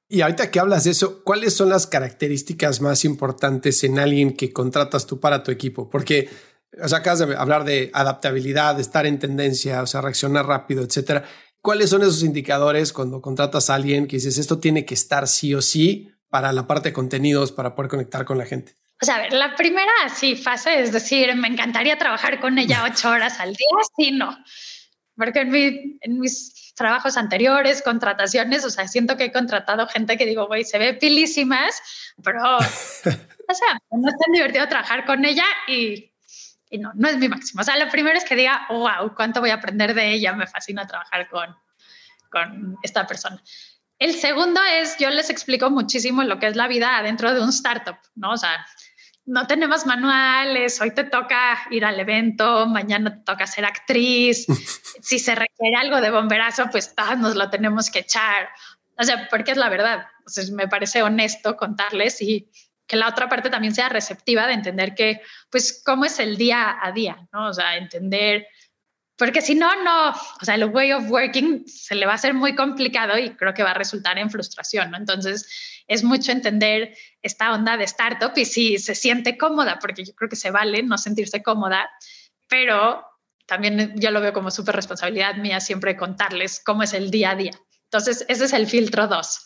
Y ahorita que hablas de eso, ¿cuáles son las características más importantes en alguien que contratas tú para tu equipo? Porque, o sea, acabas de hablar de adaptabilidad, de estar en tendencia, o sea, reaccionar rápido, etcétera. ¿Cuáles son esos indicadores cuando contratas a alguien que dices esto tiene que estar sí o sí para la parte de contenidos, para poder conectar con la gente? O sea, a ver, la primera sí, fase es decir, me encantaría trabajar con ella ocho horas al día, sí, no. Porque en, mi, en mis trabajos anteriores, contrataciones, o sea, siento que he contratado gente que digo, güey, se ve pilísimas, pero, o sea, no es tan divertido trabajar con ella y, y no, no es mi máximo. O sea, lo primero es que diga, oh, wow, cuánto voy a aprender de ella, me fascina trabajar con, con esta persona. El segundo es, yo les explico muchísimo lo que es la vida adentro de un startup, ¿no? O sea, no tenemos manuales, hoy te toca ir al evento, mañana te toca ser actriz, si se requiere algo de bomberazo, pues todos nos lo tenemos que echar. O sea, porque es la verdad. O sea, me parece honesto contarles y que la otra parte también sea receptiva de entender que, pues, cómo es el día a día, ¿no? O sea, entender... Porque si no, no, o sea, el way of working se le va a hacer muy complicado y creo que va a resultar en frustración, ¿no? Entonces, es mucho entender esta onda de startup y si se siente cómoda, porque yo creo que se vale no sentirse cómoda, pero también yo lo veo como súper responsabilidad mía siempre contarles cómo es el día a día. Entonces, ese es el filtro dos.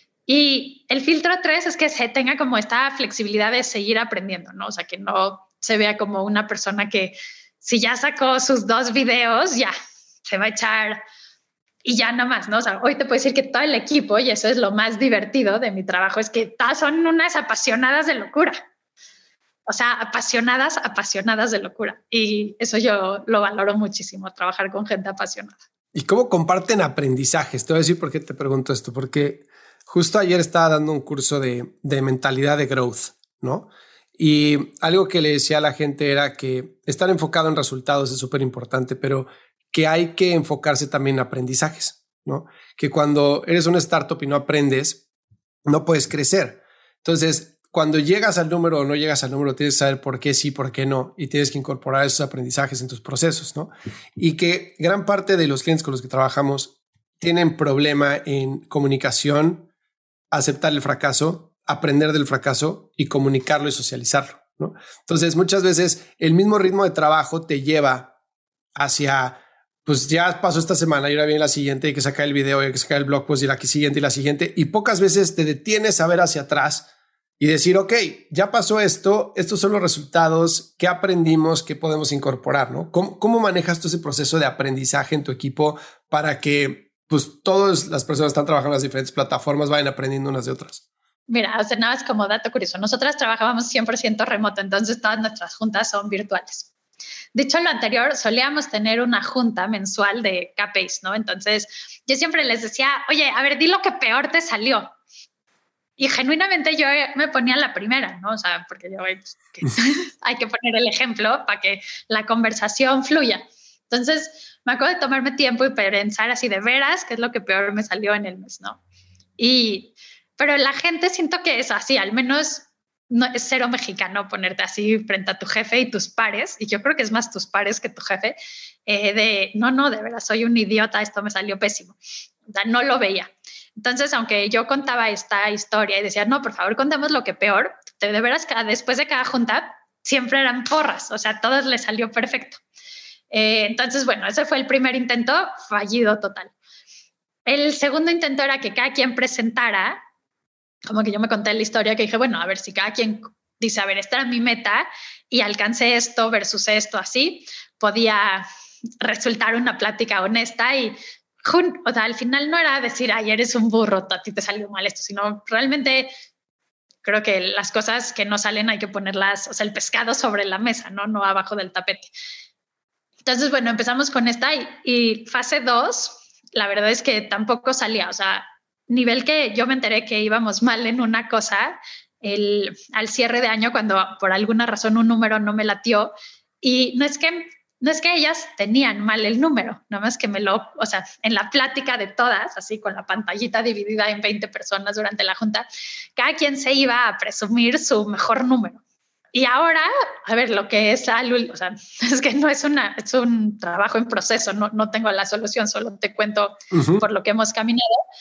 Y el filtro tres es que se tenga como esta flexibilidad de seguir aprendiendo, ¿no? O sea, que no se vea como una persona que si ya sacó sus dos videos, ya se va a echar y ya nada más, ¿no? O sea, hoy te puedo decir que todo el equipo, y eso es lo más divertido de mi trabajo, es que todas son unas apasionadas de locura. O sea, apasionadas, apasionadas de locura. Y eso yo lo valoro muchísimo, trabajar con gente apasionada. ¿Y cómo comparten aprendizajes? Te voy a decir por qué te pregunto esto, porque justo ayer estaba dando un curso de, de mentalidad de growth, ¿no? Y algo que le decía a la gente era que estar enfocado en resultados es súper importante, pero que hay que enfocarse también en aprendizajes, ¿no? Que cuando eres una startup y no aprendes, no puedes crecer. Entonces, cuando llegas al número o no llegas al número, tienes que saber por qué sí, por qué no, y tienes que incorporar esos aprendizajes en tus procesos, ¿no? Y que gran parte de los clientes con los que trabajamos tienen problema en comunicación, aceptar el fracaso, aprender del fracaso y comunicarlo y socializarlo, ¿no? Entonces, muchas veces el mismo ritmo de trabajo te lleva hacia, pues ya pasó esta semana y ahora viene la siguiente, hay que sacar el video, hay que sacar el blog post y la siguiente y la siguiente, y pocas veces te detienes a ver hacia atrás y decir, ok, ya pasó esto, estos son los resultados, ¿qué aprendimos, qué podemos incorporar, ¿no? ¿Cómo, cómo manejas tú ese proceso de aprendizaje en tu equipo para que pues todas las personas que están trabajando en las diferentes plataformas vayan aprendiendo unas de otras? Mira, o sea, nada más como dato curioso. Nosotras trabajábamos cien por ciento remoto, entonces todas nuestras juntas son virtuales. Dicho lo anterior, solíamos tener una junta mensual de K P Is, ¿no? Entonces, yo siempre les decía, oye, a ver, di lo que peor te salió. Y genuinamente yo me ponía la primera, ¿no? O sea, porque yo que hay que poner el ejemplo para que la conversación fluya. Entonces, me acuerdo de tomarme tiempo y pensar así de veras qué es lo que peor me salió en el mes, ¿no? Y... Pero la gente siento que es así, al menos no es cero mexicano ponerte así frente a tu jefe y tus pares, y yo creo que es más tus pares que tu jefe, eh, de no, no, de veras soy un idiota, esto me salió pésimo. O sea, no lo veía. Entonces, aunque yo contaba esta historia y decía, no, por favor, contemos lo que peor, de, de veras, después de cada junta siempre eran porras, o sea, a todos les salió perfecto. Eh, entonces, bueno, ese fue el primer intento, fallido total. El segundo intento era que cada quien presentara, como que yo me conté la historia que dije, bueno, a ver si cada quien dice, a ver, esta era mi meta y alcancé esto versus esto, así, podía resultar una plática honesta y, o sea, al final no era decir, ay, eres un burro, a ti te salió mal esto, sino realmente creo que las cosas que no salen hay que ponerlas, o sea, el pescado sobre la mesa, no, no abajo del tapete. Entonces, bueno, empezamos con esta y, y fase dos, la verdad es que tampoco salía, o sea, nivel que yo me enteré que íbamos mal en una cosa el, al cierre de año cuando por alguna razón un número no me latió y no es que, no es que ellas tenían mal el número, nada más que me lo, o sea, en la plática de todas, así con la pantallita dividida en veinte personas durante la junta, cada quien se iba a presumir su mejor número. Y ahora, a ver, lo que es, o sea, es que no es, una, es un trabajo en proceso, no, no tengo la solución, solo te cuento uh-huh. por lo que hemos caminado.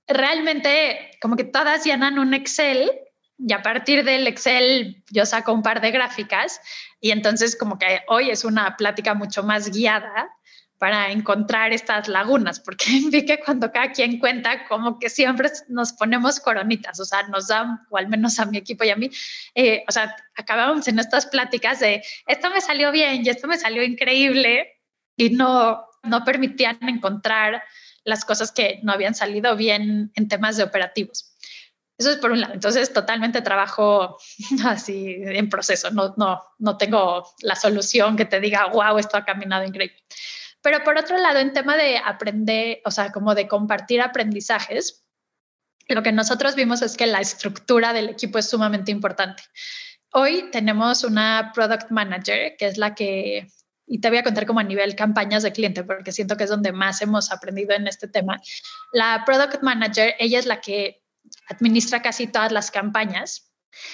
realmente como que todas llenan un Excel y a partir del Excel yo saco un par de gráficas y entonces como que hoy es una plática mucho más guiada para encontrar estas lagunas, porque vi que cuando cada quien cuenta, como que siempre nos ponemos coronitas, o sea, nos dan, o al menos a mi equipo y a mí, eh, o sea, acabamos en estas pláticas de esto me salió bien y esto me salió increíble y no, no permitían encontrar las cosas que no habían salido bien en temas de operativos. Eso es por un lado. Entonces, totalmente trabajo así en proceso. No, no, no tengo la solución que te diga, wow, esto ha caminado increíble. Pero por otro lado, en tema de aprender, o sea, como de compartir aprendizajes, lo que nosotros vimos es que la estructura del equipo es sumamente importante. Hoy tenemos una product manager, que es la que, y te voy a contar como a nivel campañas de cliente, porque siento que es donde más hemos aprendido en este tema. La product manager, ella es la que administra casi todas las campañas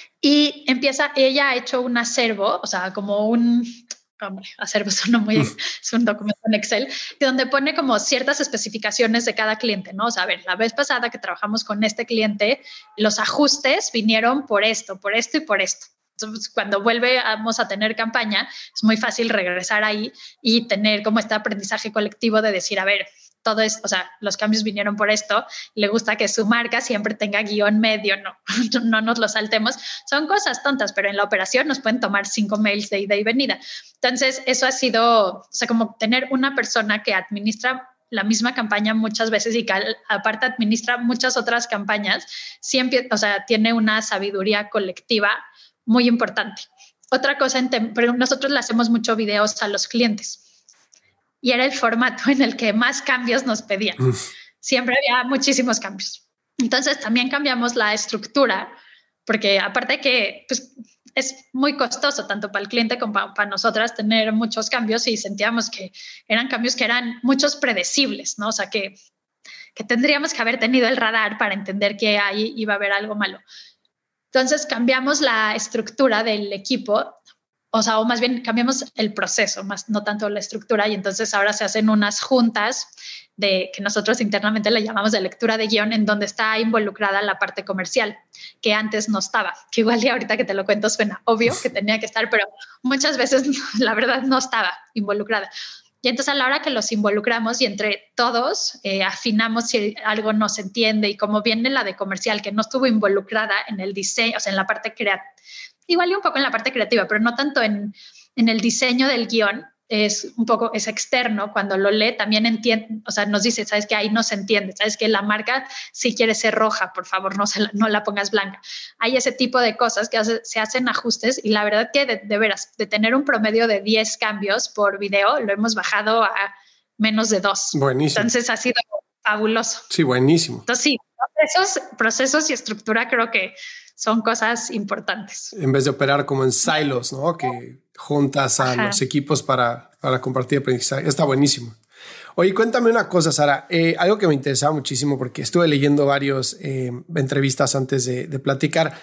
y empieza, ella ha hecho un acervo, o sea, como un... Hombre, acervo suena muy, es un documento en Excel, donde pone como ciertas especificaciones de cada cliente, ¿no? O sea, a ver, la vez pasada que trabajamos con este cliente, los ajustes vinieron por esto, por esto y por esto. Entonces, cuando volvemos a tener campaña, es muy fácil regresar ahí y tener como este aprendizaje colectivo de decir, a ver, todo esto, o sea, los cambios vinieron por esto, le gusta que su marca siempre tenga guión medio, no, no nos lo saltemos. Son cosas tontas, pero en la operación nos pueden tomar cinco mails de ida y venida. Entonces, eso ha sido, o sea, como tener una persona que administra la misma campaña muchas veces y que aparte administra muchas otras campañas, siempre, o sea, tiene una sabiduría colectiva muy importante. Otra cosa, pero nosotros le hacemos mucho videos a los clientes. Y era el formato en el que más cambios nos pedían. Uf. Siempre había muchísimos cambios. Entonces también cambiamos la estructura, porque aparte que pues, es muy costoso tanto para el cliente como para, para nosotras tener muchos cambios y sentíamos que eran cambios que eran muchos predecibles, ¿no? O sea, que, que tendríamos que haber tenido el radar para entender que ahí iba a haber algo malo. Entonces cambiamos la estructura del equipo. O sea, o más bien cambiamos el proceso, más no tanto la estructura, y entonces ahora se hacen unas juntas de que nosotros internamente le llamamos de lectura de guión, en donde está involucrada la parte comercial, que antes no estaba, que igual y ahorita que te lo cuento suena obvio que tenía que estar, pero muchas veces la verdad no estaba involucrada. Y entonces a la hora que los involucramos y entre todos eh, afinamos si algo no se entiende, y como viene la de comercial que no estuvo involucrada en el diseño, o sea, en la parte creativa, igual y un poco en la parte creativa, pero no tanto en, en el diseño del guión, es un poco, es externo, cuando lo lee también entiende, o sea, nos dice, sabes que ahí no se entiende, sabes que la marca si quiere ser roja, por favor, no, se la, no la pongas blanca. Hay ese tipo de cosas que hace, se hacen ajustes, y la verdad que de, de veras, de tener un promedio de diez cambios por video, lo hemos bajado a menos de dos. Buenísimo. Entonces ha sido fabuloso. Sí, buenísimo. Entonces sí, esos procesos y estructura creo que son cosas importantes. En vez de operar como en silos, ¿no? Que juntas a Ajá. los equipos para, para compartir aprendizaje. Está buenísimo. Oye, cuéntame una cosa, Sara. Eh, algo que me interesaba muchísimo, porque estuve leyendo varias eh, entrevistas antes de, de platicar,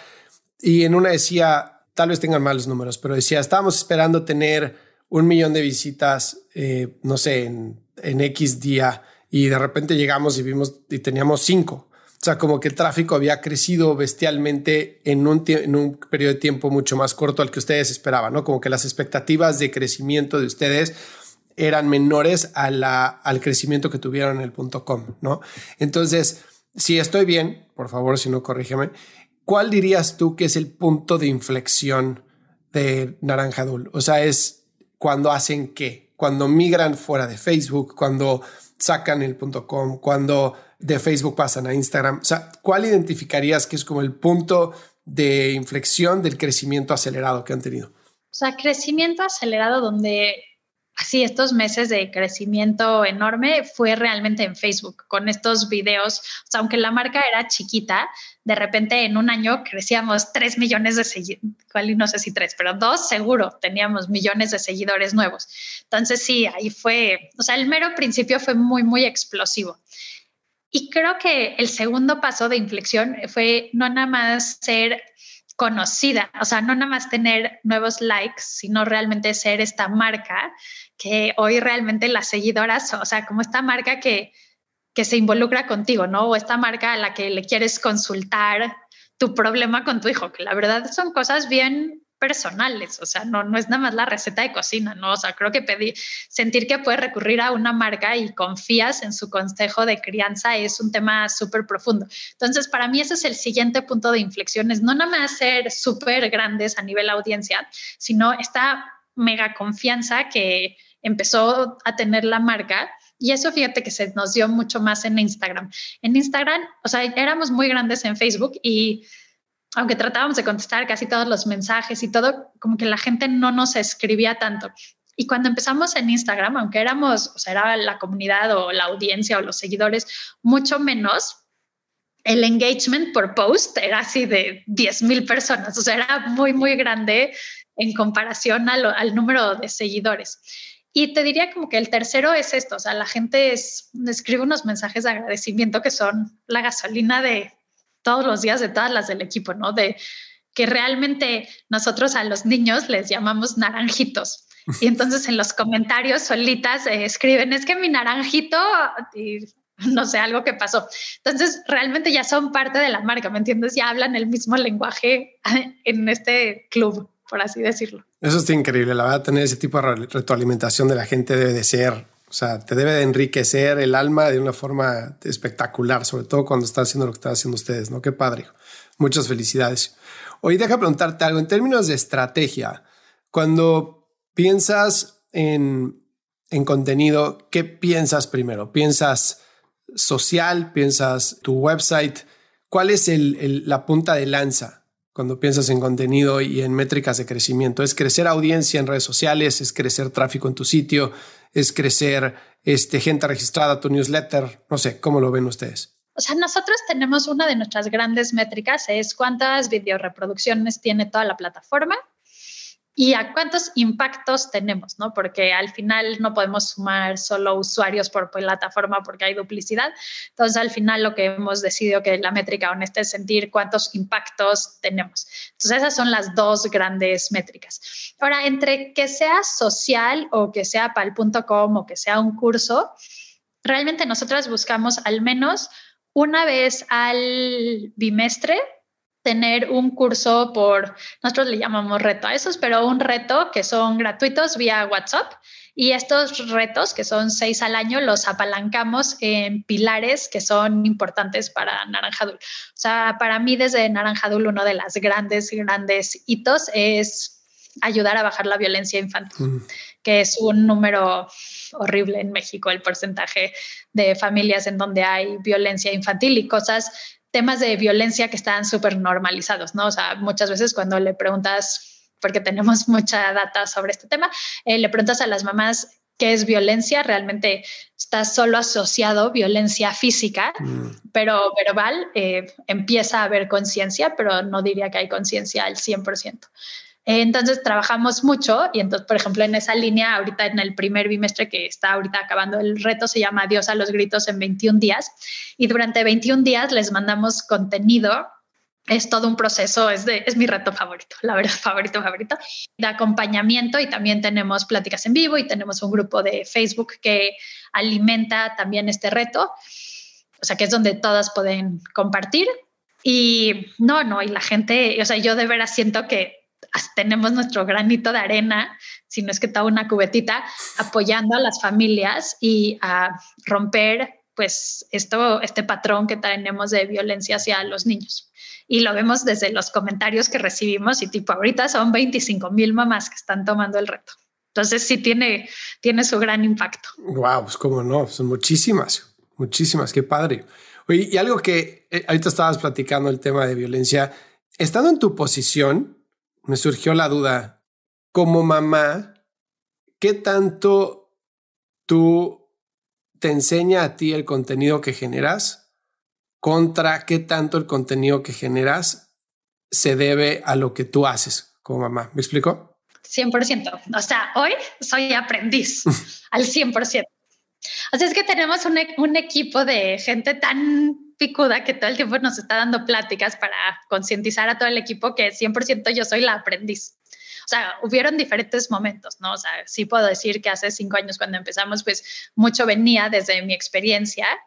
y en una decía, tal vez tengan malos números, pero decía, estábamos esperando tener un millón de visitas, eh, no sé, en, en X día, y de repente llegamos y vimos y teníamos cinco. O sea, como que el tráfico había crecido bestialmente en un, en un periodo de tiempo mucho más corto al que ustedes esperaban, ¿no? Como que las expectativas de crecimiento de ustedes eran menores a la, al crecimiento que tuvieron en el .com, ¿no? Entonces, si estoy bien, por favor, si no, corrígeme, ¿cuál dirías tú que es el punto de inflexión de Naranjadul? O sea, ¿es cuando hacen qué? Cuando migran fuera de Facebook, cuando sacan el .com, cuando de Facebook pasan a Instagram. O sea, ¿cuál identificarías que es como el punto de inflexión del crecimiento acelerado que han tenido? O sea, crecimiento acelerado donde así estos meses de crecimiento enorme fue realmente en Facebook con estos videos. O sea, aunque la marca era chiquita, de repente en un año crecíamos tres millones de seguidores, no sé si tres, pero dos seguro teníamos millones de seguidores nuevos. Entonces sí, ahí fue, o sea, el mero principio fue muy, muy explosivo. Y creo que el segundo paso de inflexión fue no nada más ser conocida, o sea, no nada más tener nuevos likes, sino realmente ser esta marca que hoy realmente las seguidoras, o sea, como esta marca que que se involucra contigo, ¿no? O esta marca a la que le quieres consultar tu problema con tu hijo, que la verdad son cosas bien personales, o sea, no, no es nada más la receta de cocina, ¿no? O sea, creo que pedir, sentir que puedes recurrir a una marca y confías en su consejo de crianza es un tema súper profundo. Entonces, para mí ese es el siguiente punto de inflexión, es no nada más ser súper grandes a nivel audiencia, sino esta mega confianza que empezó a tener la marca. Y eso, fíjate que se nos dio mucho más en Instagram. En Instagram, o sea, éramos muy grandes en Facebook y aunque tratábamos de contestar casi todos los mensajes y todo, como que la gente no nos escribía tanto. Y cuando empezamos en Instagram, aunque éramos, o sea, era la comunidad o la audiencia o los seguidores, mucho menos, el engagement por post era así de diez mil personas. O sea, era muy, muy grande en comparación a lo, al número de seguidores. Y te diría como que el tercero es esto, o sea, la gente es, escribe unos mensajes de agradecimiento que son la gasolina de todos los días de todas las del equipo, ¿no? De que realmente nosotros a los niños les llamamos naranjitos. Y entonces en los comentarios solitas eh, escriben, es que mi naranjito, y no sé, algo que pasó. Entonces realmente ya son parte de la marca, ¿me entiendes? Ya hablan el mismo lenguaje en este club, por así decirlo. Eso está increíble. La verdad, tener ese tipo de retroalimentación de la gente debe de ser, o sea, te debe de enriquecer el alma de una forma espectacular, sobre todo cuando estás haciendo lo que están haciendo ustedes, ¿no? Qué padre. Muchas felicidades. Oye, deja preguntarte algo. En términos de estrategia, cuando piensas en, en contenido, ¿qué piensas primero? ¿Piensas social? ¿Piensas tu website? ¿Cuál es el, el, la punta de lanza cuando piensas en contenido y en métricas de crecimiento? ¿Es crecer audiencia en redes sociales? ¿Es crecer tráfico en tu sitio? ¿Es crecer este, gente registrada a tu newsletter? No sé, ¿cómo lo ven ustedes? O sea, nosotros tenemos una de nuestras grandes métricas, es cuántas video reproducciones tiene toda la plataforma y a cuántos impactos tenemos, ¿no? Porque al final no podemos sumar solo usuarios por plataforma porque hay duplicidad. Entonces, al final lo que hemos decidido que la métrica honesta es sentir cuántos impactos tenemos. Entonces, esas son las dos grandes métricas. Ahora, entre que sea social o que sea pal punto com o que sea un curso, realmente nosotras buscamos al menos una vez al bimestre tener un curso por, nosotros le llamamos reto a esos, pero un reto que son gratuitos vía WhatsApp, y estos retos, que son seis al año, los apalancamos en pilares que son importantes para Naranjadul. O sea, para mí desde Naranjadul uno de los grandes, grandes hitos es ayudar a bajar la violencia infantil, mm. que es un número horrible en México, el porcentaje de familias en donde hay violencia infantil y cosas, temas de violencia que están súper normalizados, ¿no? O sea, muchas veces cuando le preguntas, porque tenemos mucha data sobre este tema, eh, le preguntas a las mamás qué es violencia, realmente está solo asociado violencia física, mm. pero verbal, eh, empieza a haber conciencia, pero no diría que hay conciencia al cien por ciento. Entonces trabajamos mucho y entonces, por ejemplo, en esa línea, ahorita en el primer bimestre que está ahorita acabando el reto, se llama Adiós a los gritos en veintiún días, y durante veintiún días les mandamos contenido. Es todo un proceso, es, de, es mi reto favorito, la verdad, favorito, favorito, de acompañamiento, y también tenemos pláticas en vivo y tenemos un grupo de Facebook que alimenta también este reto, o sea, que es donde todas pueden compartir. Y no, no, y la gente, o sea, yo de veras siento que tenemos nuestro granito de arena, si no es que toda una cubetita, apoyando a las familias y a romper pues esto, este patrón que tenemos de violencia hacia los niños. Y lo vemos desde los comentarios que recibimos, y tipo ahorita son veinticinco mil mamás que están tomando el reto. Entonces sí tiene, tiene su gran impacto. Wow, pues cómo no, son muchísimas, muchísimas, qué padre. Oye, y algo que eh, ahorita estabas platicando, el tema de violencia, estando en tu posición, me surgió la duda, como mamá, ¿qué tanto tú te enseña a ti el contenido que generas contra qué tanto el contenido que generas se debe a lo que tú haces como mamá? ¿Me explico? cien por ciento. O sea, hoy soy aprendiz al cien por ciento. O sea, es que tenemos un, un equipo de gente tan picuda que todo el tiempo nos está dando pláticas para concientizar a todo el equipo que cien por ciento yo soy la aprendiz. O sea, hubieron diferentes momentos, ¿no? O sea, sí puedo decir que hace cinco años cuando empezamos, pues mucho venía desde mi experiencia,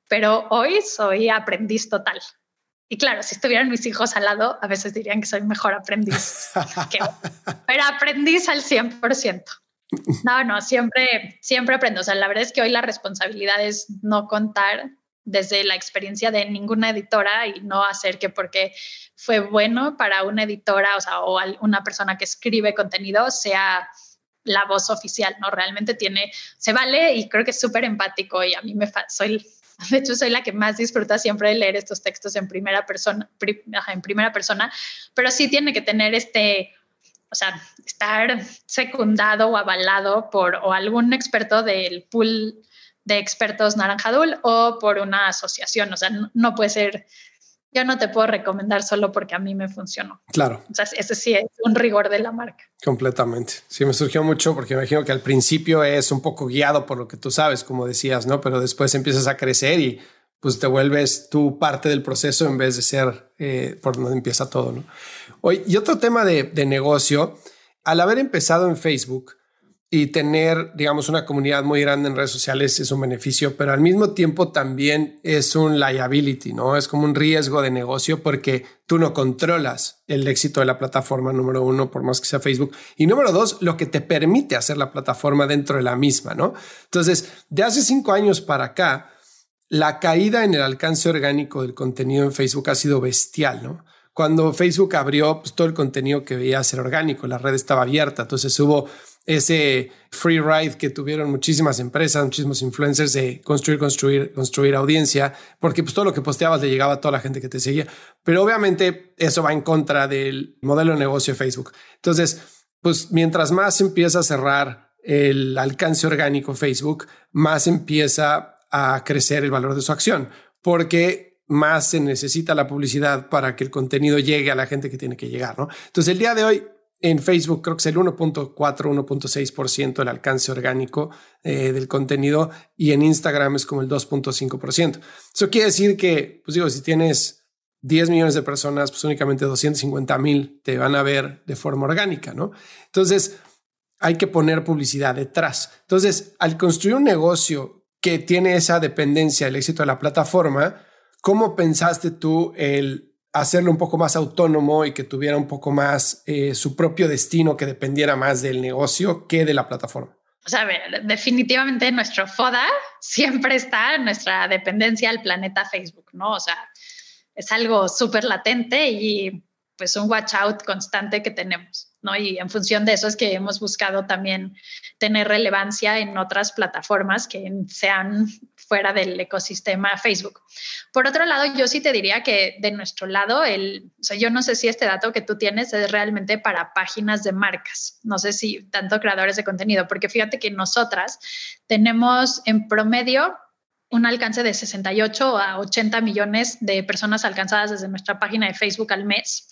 pero hoy soy aprendiz total. Y claro, si estuvieran mis hijos al lado, a veces dirían que soy mejor aprendiz que hoy, pero aprendiz al cien por ciento. No, no, siempre, siempre aprendo. O sea, la verdad es que hoy la responsabilidad es no contar desde la experiencia de ninguna editora y no hacer que porque fue bueno para una editora, o sea, o una persona que escribe contenido sea la voz oficial, ¿no? Realmente tiene, se vale y creo que es súper empático y a mí me fa- soy, de hecho soy la que más disfruta siempre de leer estos textos en primera persona, pri, en primera persona, pero sí tiene que tener este, o sea, estar secundado o avalado por o algún experto del pool de expertos Naranjadul o por una asociación. O sea, no, no puede ser, yo no te puedo recomendar solo porque a mí me funcionó. Claro. O sea, ese sí es un rigor de la marca. Completamente. Sí, me surgió mucho porque me imagino que al principio es un poco guiado por lo que tú sabes, como decías, ¿no? Pero después empiezas a crecer y pues te vuelves tú parte del proceso en vez de ser eh, por donde empieza todo, ¿no? Oye, y otro tema de, de negocio, al haber empezado en Facebook y tener, digamos, una comunidad muy grande en redes sociales es un beneficio, pero al mismo tiempo también es un liability, ¿no? Es como un riesgo de negocio porque tú no controlas el éxito de la plataforma, número uno, por más que sea Facebook. Y número dos, lo que te permite hacer la plataforma dentro de la misma, ¿no? Entonces, de hace cinco años para acá, la caída en el alcance orgánico del contenido en Facebook ha sido bestial, ¿no? Cuando Facebook abrió, pues todo el contenido que veía ser orgánico, la red estaba abierta, entonces hubo ese free ride que tuvieron muchísimas empresas, muchísimos influencers de construir, construir, construir audiencia, porque pues todo lo que posteabas le llegaba a toda la gente que te seguía. Pero obviamente eso va en contra del modelo de negocio de Facebook. Entonces, pues mientras más empieza a cerrar el alcance orgánico Facebook, más empieza a crecer el valor de su acción, porque más se necesita la publicidad para que el contenido llegue a la gente que tiene que llegar, ¿no? Entonces, el día de hoy, en Facebook creo que es el uno punto cuatro, uno punto seis por ciento el alcance orgánico eh, del contenido y en Instagram es como el dos punto cinco por ciento. Eso quiere decir que, pues digo, si tienes diez millones de personas, pues únicamente doscientos cincuenta mil te van a ver de forma orgánica, ¿no? Entonces hay que poner publicidad detrás. Entonces, al construir un negocio que tiene esa dependencia del éxito de la plataforma, ¿cómo pensaste tú el hacerlo un poco más autónomo y que tuviera un poco más eh, su propio destino, que dependiera más del negocio que de la plataforma? O sea, a ver, definitivamente nuestro FODA siempre está en nuestra dependencia al planeta Facebook, ¿no? O sea, es algo súper latente y pues un watch out constante que tenemos, ¿no? Y en función de eso es que hemos buscado también tener relevancia en otras plataformas que sean fuera del ecosistema Facebook. Por otro lado, yo sí te diría que de nuestro lado, el, o sea, yo no sé si este dato que tú tienes es realmente para páginas de marcas, no sé si tanto creadores de contenido, porque fíjate que nosotras tenemos en promedio un alcance de sesenta y ocho a ochenta millones de personas alcanzadas desde nuestra página de Facebook al mes.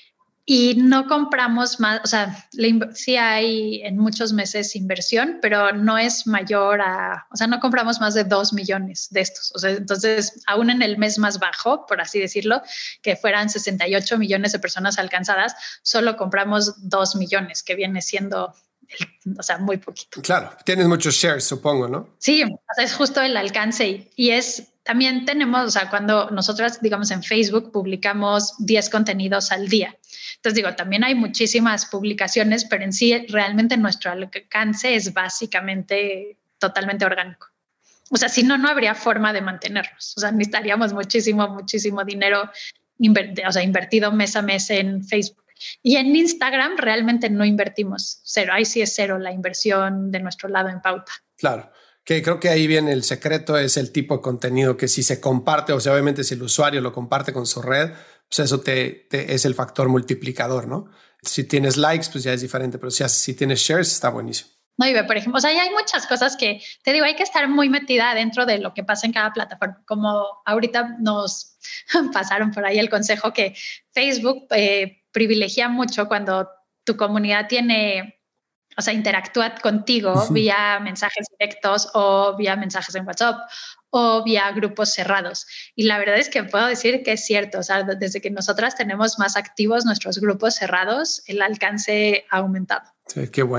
Y no compramos más, o sea, sí hay en muchos meses inversión, pero no es mayor a, o sea, no compramos más de dos millones de estos. O sea, entonces, aún en el mes más bajo, por así decirlo, que fueran sesenta y ocho millones de personas alcanzadas, solo compramos dos millones, que viene siendo, el, o sea, muy poquito. Claro, tienes muchos shares, supongo, ¿no? Sí, o sea, es justo el alcance y, y es... También tenemos, o sea, cuando nosotras, digamos, en Facebook publicamos diez contenidos al día. Entonces, digo, también hay muchísimas publicaciones, pero en sí realmente nuestro alcance es básicamente totalmente orgánico. O sea, si no, no habría forma de mantenernos. O sea, necesitaríamos muchísimo, muchísimo dinero invertido, o sea, invertido mes a mes en Facebook. Y en Instagram realmente no invertimos cero. Ahí sí es cero la inversión de nuestro lado en pauta. Claro. Que creo que ahí viene el secreto, es el tipo de contenido que si se comparte, o sea, obviamente si el usuario lo comparte con su red, pues eso te, te es el factor multiplicador, ¿no? Si tienes likes, pues ya es diferente, pero si, si tienes shares, está buenísimo. No, y ve, por ejemplo, o sea, hay muchas cosas que, te digo, hay que estar muy metida dentro de lo que pasa en cada plataforma. Como ahorita nos pasaron por ahí el consejo que Facebook eh, privilegia mucho cuando tu comunidad tiene... O sea, interactúa contigo uh-huh. vía mensajes directos o vía mensajes en WhatsApp o vía grupos cerrados. Y la verdad es que puedo decir que es cierto. O sea, desde que nosotras tenemos más activos nuestros grupos cerrados, el alcance ha aumentado. Sí, qué bueno.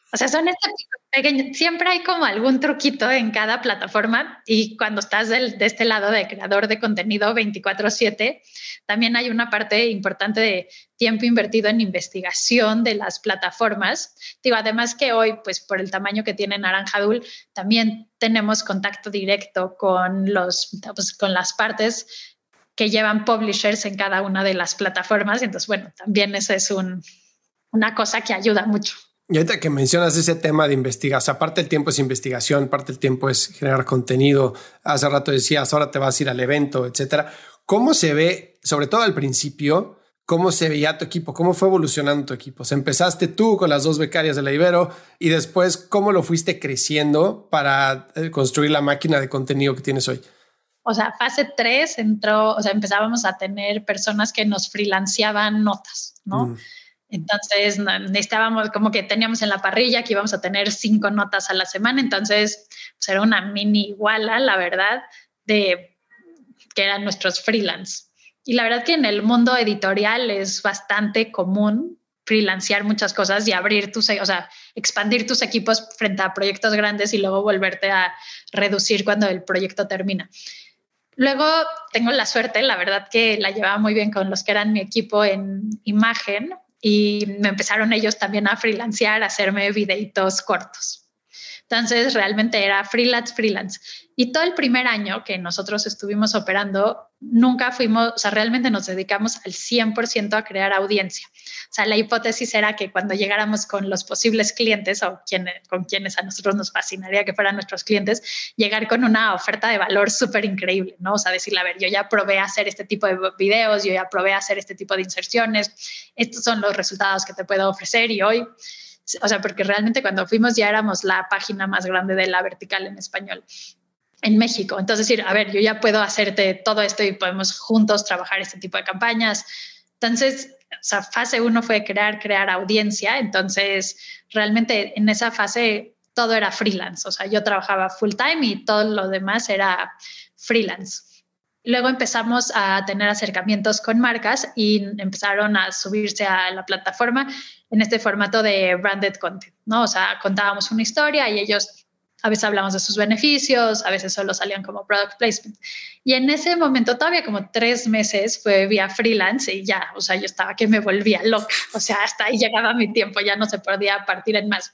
O sea, son este pequeño, siempre hay como algún truquito en cada plataforma y cuando estás del, de este lado de creador de contenido veinticuatro siete, también hay una parte importante de tiempo invertido en investigación de las plataformas. Digo, además que hoy, pues por el tamaño que tiene Naranjadul, también tenemos contacto directo con, los, pues, con las partes que llevan publishers en cada una de las plataformas. Entonces, bueno, también eso es un, una cosa que ayuda mucho. Y ahorita que mencionas ese tema de investigación, aparte el tiempo es investigación, parte del tiempo es generar contenido. Hace rato decías, ahora te vas a ir al evento, etcétera. ¿Cómo se ve, sobre todo al principio, cómo se veía tu equipo? ¿Cómo fue evolucionando tu equipo? O sea, empezaste tú con las dos becarias de la Ibero y después, ¿cómo lo fuiste creciendo para construir la máquina de contenido que tienes hoy? O sea, fase tres entró, o sea, empezábamos a tener personas que nos freelanceaban notas, ¿no? Mm. Entonces necesitábamos, como que teníamos en la parrilla que íbamos a tener cinco notas a la semana, entonces pues era una mini iguala, la verdad, de que eran nuestros freelance. Y la verdad que en el mundo editorial es bastante común freelancear muchas cosas y abrir tus, o sea, expandir tus equipos frente a proyectos grandes y luego volverte a reducir cuando el proyecto termina. Luego tengo la suerte, la verdad que la llevaba muy bien con los que eran mi equipo en imagen, y me empezaron ellos también a freelancear, a hacerme videitos cortos. Entonces realmente era freelance, freelance. Y todo el primer año que nosotros estuvimos operando, nunca fuimos, o sea, realmente nos dedicamos al cien por ciento a crear audiencia. O sea, la hipótesis era que cuando llegáramos con los posibles clientes o quienes, con quienes a nosotros nos fascinaría que fueran nuestros clientes, llegar con una oferta de valor súper increíble, ¿no? O sea, decirle, a ver, yo ya probé a hacer este tipo de videos, yo ya probé a hacer este tipo de inserciones, estos son los resultados que te puedo ofrecer y hoy... O sea, porque realmente cuando fuimos ya éramos la página más grande de La Vertical en español en México. Entonces decir, a ver, yo ya puedo hacerte todo esto y podemos juntos trabajar este tipo de campañas. Entonces, o sea, fase uno fue crear, crear audiencia. Entonces, realmente en esa fase todo era freelance. O sea, yo trabajaba full time y todo lo demás era freelance. Luego empezamos a tener acercamientos con marcas y empezaron a subirse a la plataforma en este formato de branded content, ¿no? O sea, contábamos una historia y ellos a veces hablábamos de sus beneficios, a veces solo salían como product placement. Y en ese momento, todavía como tres meses, fue vía freelance y ya, o sea, yo estaba que me volvía loca. O sea, hasta ahí llegaba mi tiempo, ya no se podía partir en más.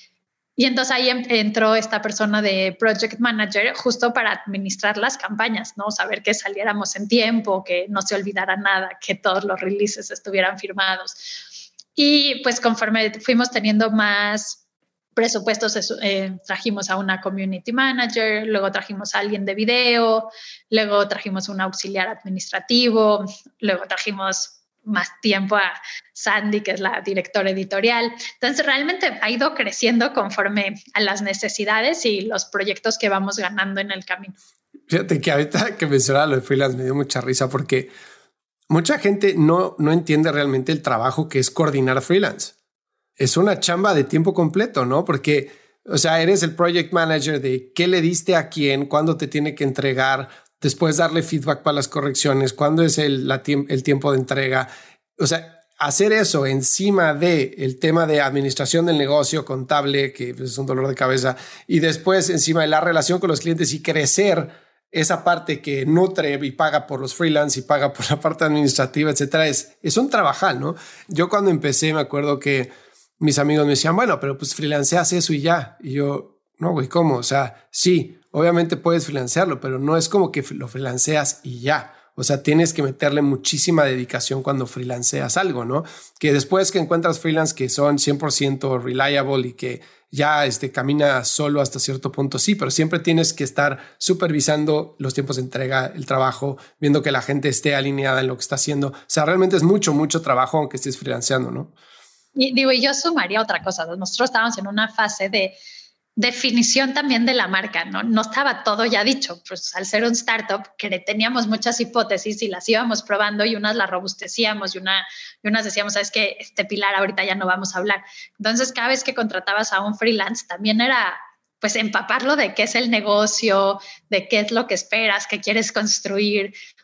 Y entonces ahí entró esta persona de Project Manager justo para administrar las campañas, ¿no? Saber que saliéramos en tiempo, que no se olvidara nada, que todos los releases estuvieran firmados. Y pues conforme fuimos teniendo más presupuestos, eh, trajimos a una community manager, luego trajimos a alguien de video, luego trajimos un auxiliar administrativo, luego trajimos más tiempo a Sandy, que es la directora editorial. Entonces, realmente ha ido creciendo conforme a las necesidades y los proyectos que vamos ganando en el camino. Fíjate que ahorita que mencionaba lo de freelance me dio mucha risa porque mucha gente no, no entiende realmente el trabajo que es coordinar freelance. Es una chamba de tiempo completo, ¿no? Porque, o sea, eres el project manager de qué le diste a quién, cuándo te tiene que entregar, después darle feedback para las correcciones, cuándo es el, la, el tiempo de entrega. O sea, hacer eso encima de el tema de administración del negocio contable, que es un dolor de cabeza, y después encima de la relación con los clientes y crecer esa parte que nutre y paga por los freelance y paga por la parte administrativa, etcétera, es, es un trabajal, ¿no? Yo cuando empecé me acuerdo que mis amigos me decían, bueno, pero pues freelanceas eso y ya. Y yo, no, güey, ¿cómo? O sea, sí, obviamente puedes freelancearlo, pero no es como que lo freelanceas y ya. O sea, tienes que meterle muchísima dedicación cuando freelanceas algo, ¿no? Que después que encuentras freelance que son cien por ciento reliable y que ya este, camina solo hasta cierto punto, sí, pero siempre tienes que estar supervisando los tiempos de entrega, el trabajo, viendo que la gente esté alineada en lo que está haciendo. O sea, realmente es mucho, mucho trabajo aunque estés freelanceando, ¿no? Y digo, y yo sumaría otra cosa. Nosotros estábamos en una fase de definición también de la marca, ¿no? No estaba todo ya dicho, pues al ser un startup que teníamos muchas hipótesis y las íbamos probando y unas las robustecíamos y, una, y unas decíamos, ¿sabes qué? Este pilar ahorita ya no vamos a hablar. Entonces, cada vez que contratabas a un freelance también era pues empaparlo de qué es el negocio, de qué es lo que esperas, qué quieres construir.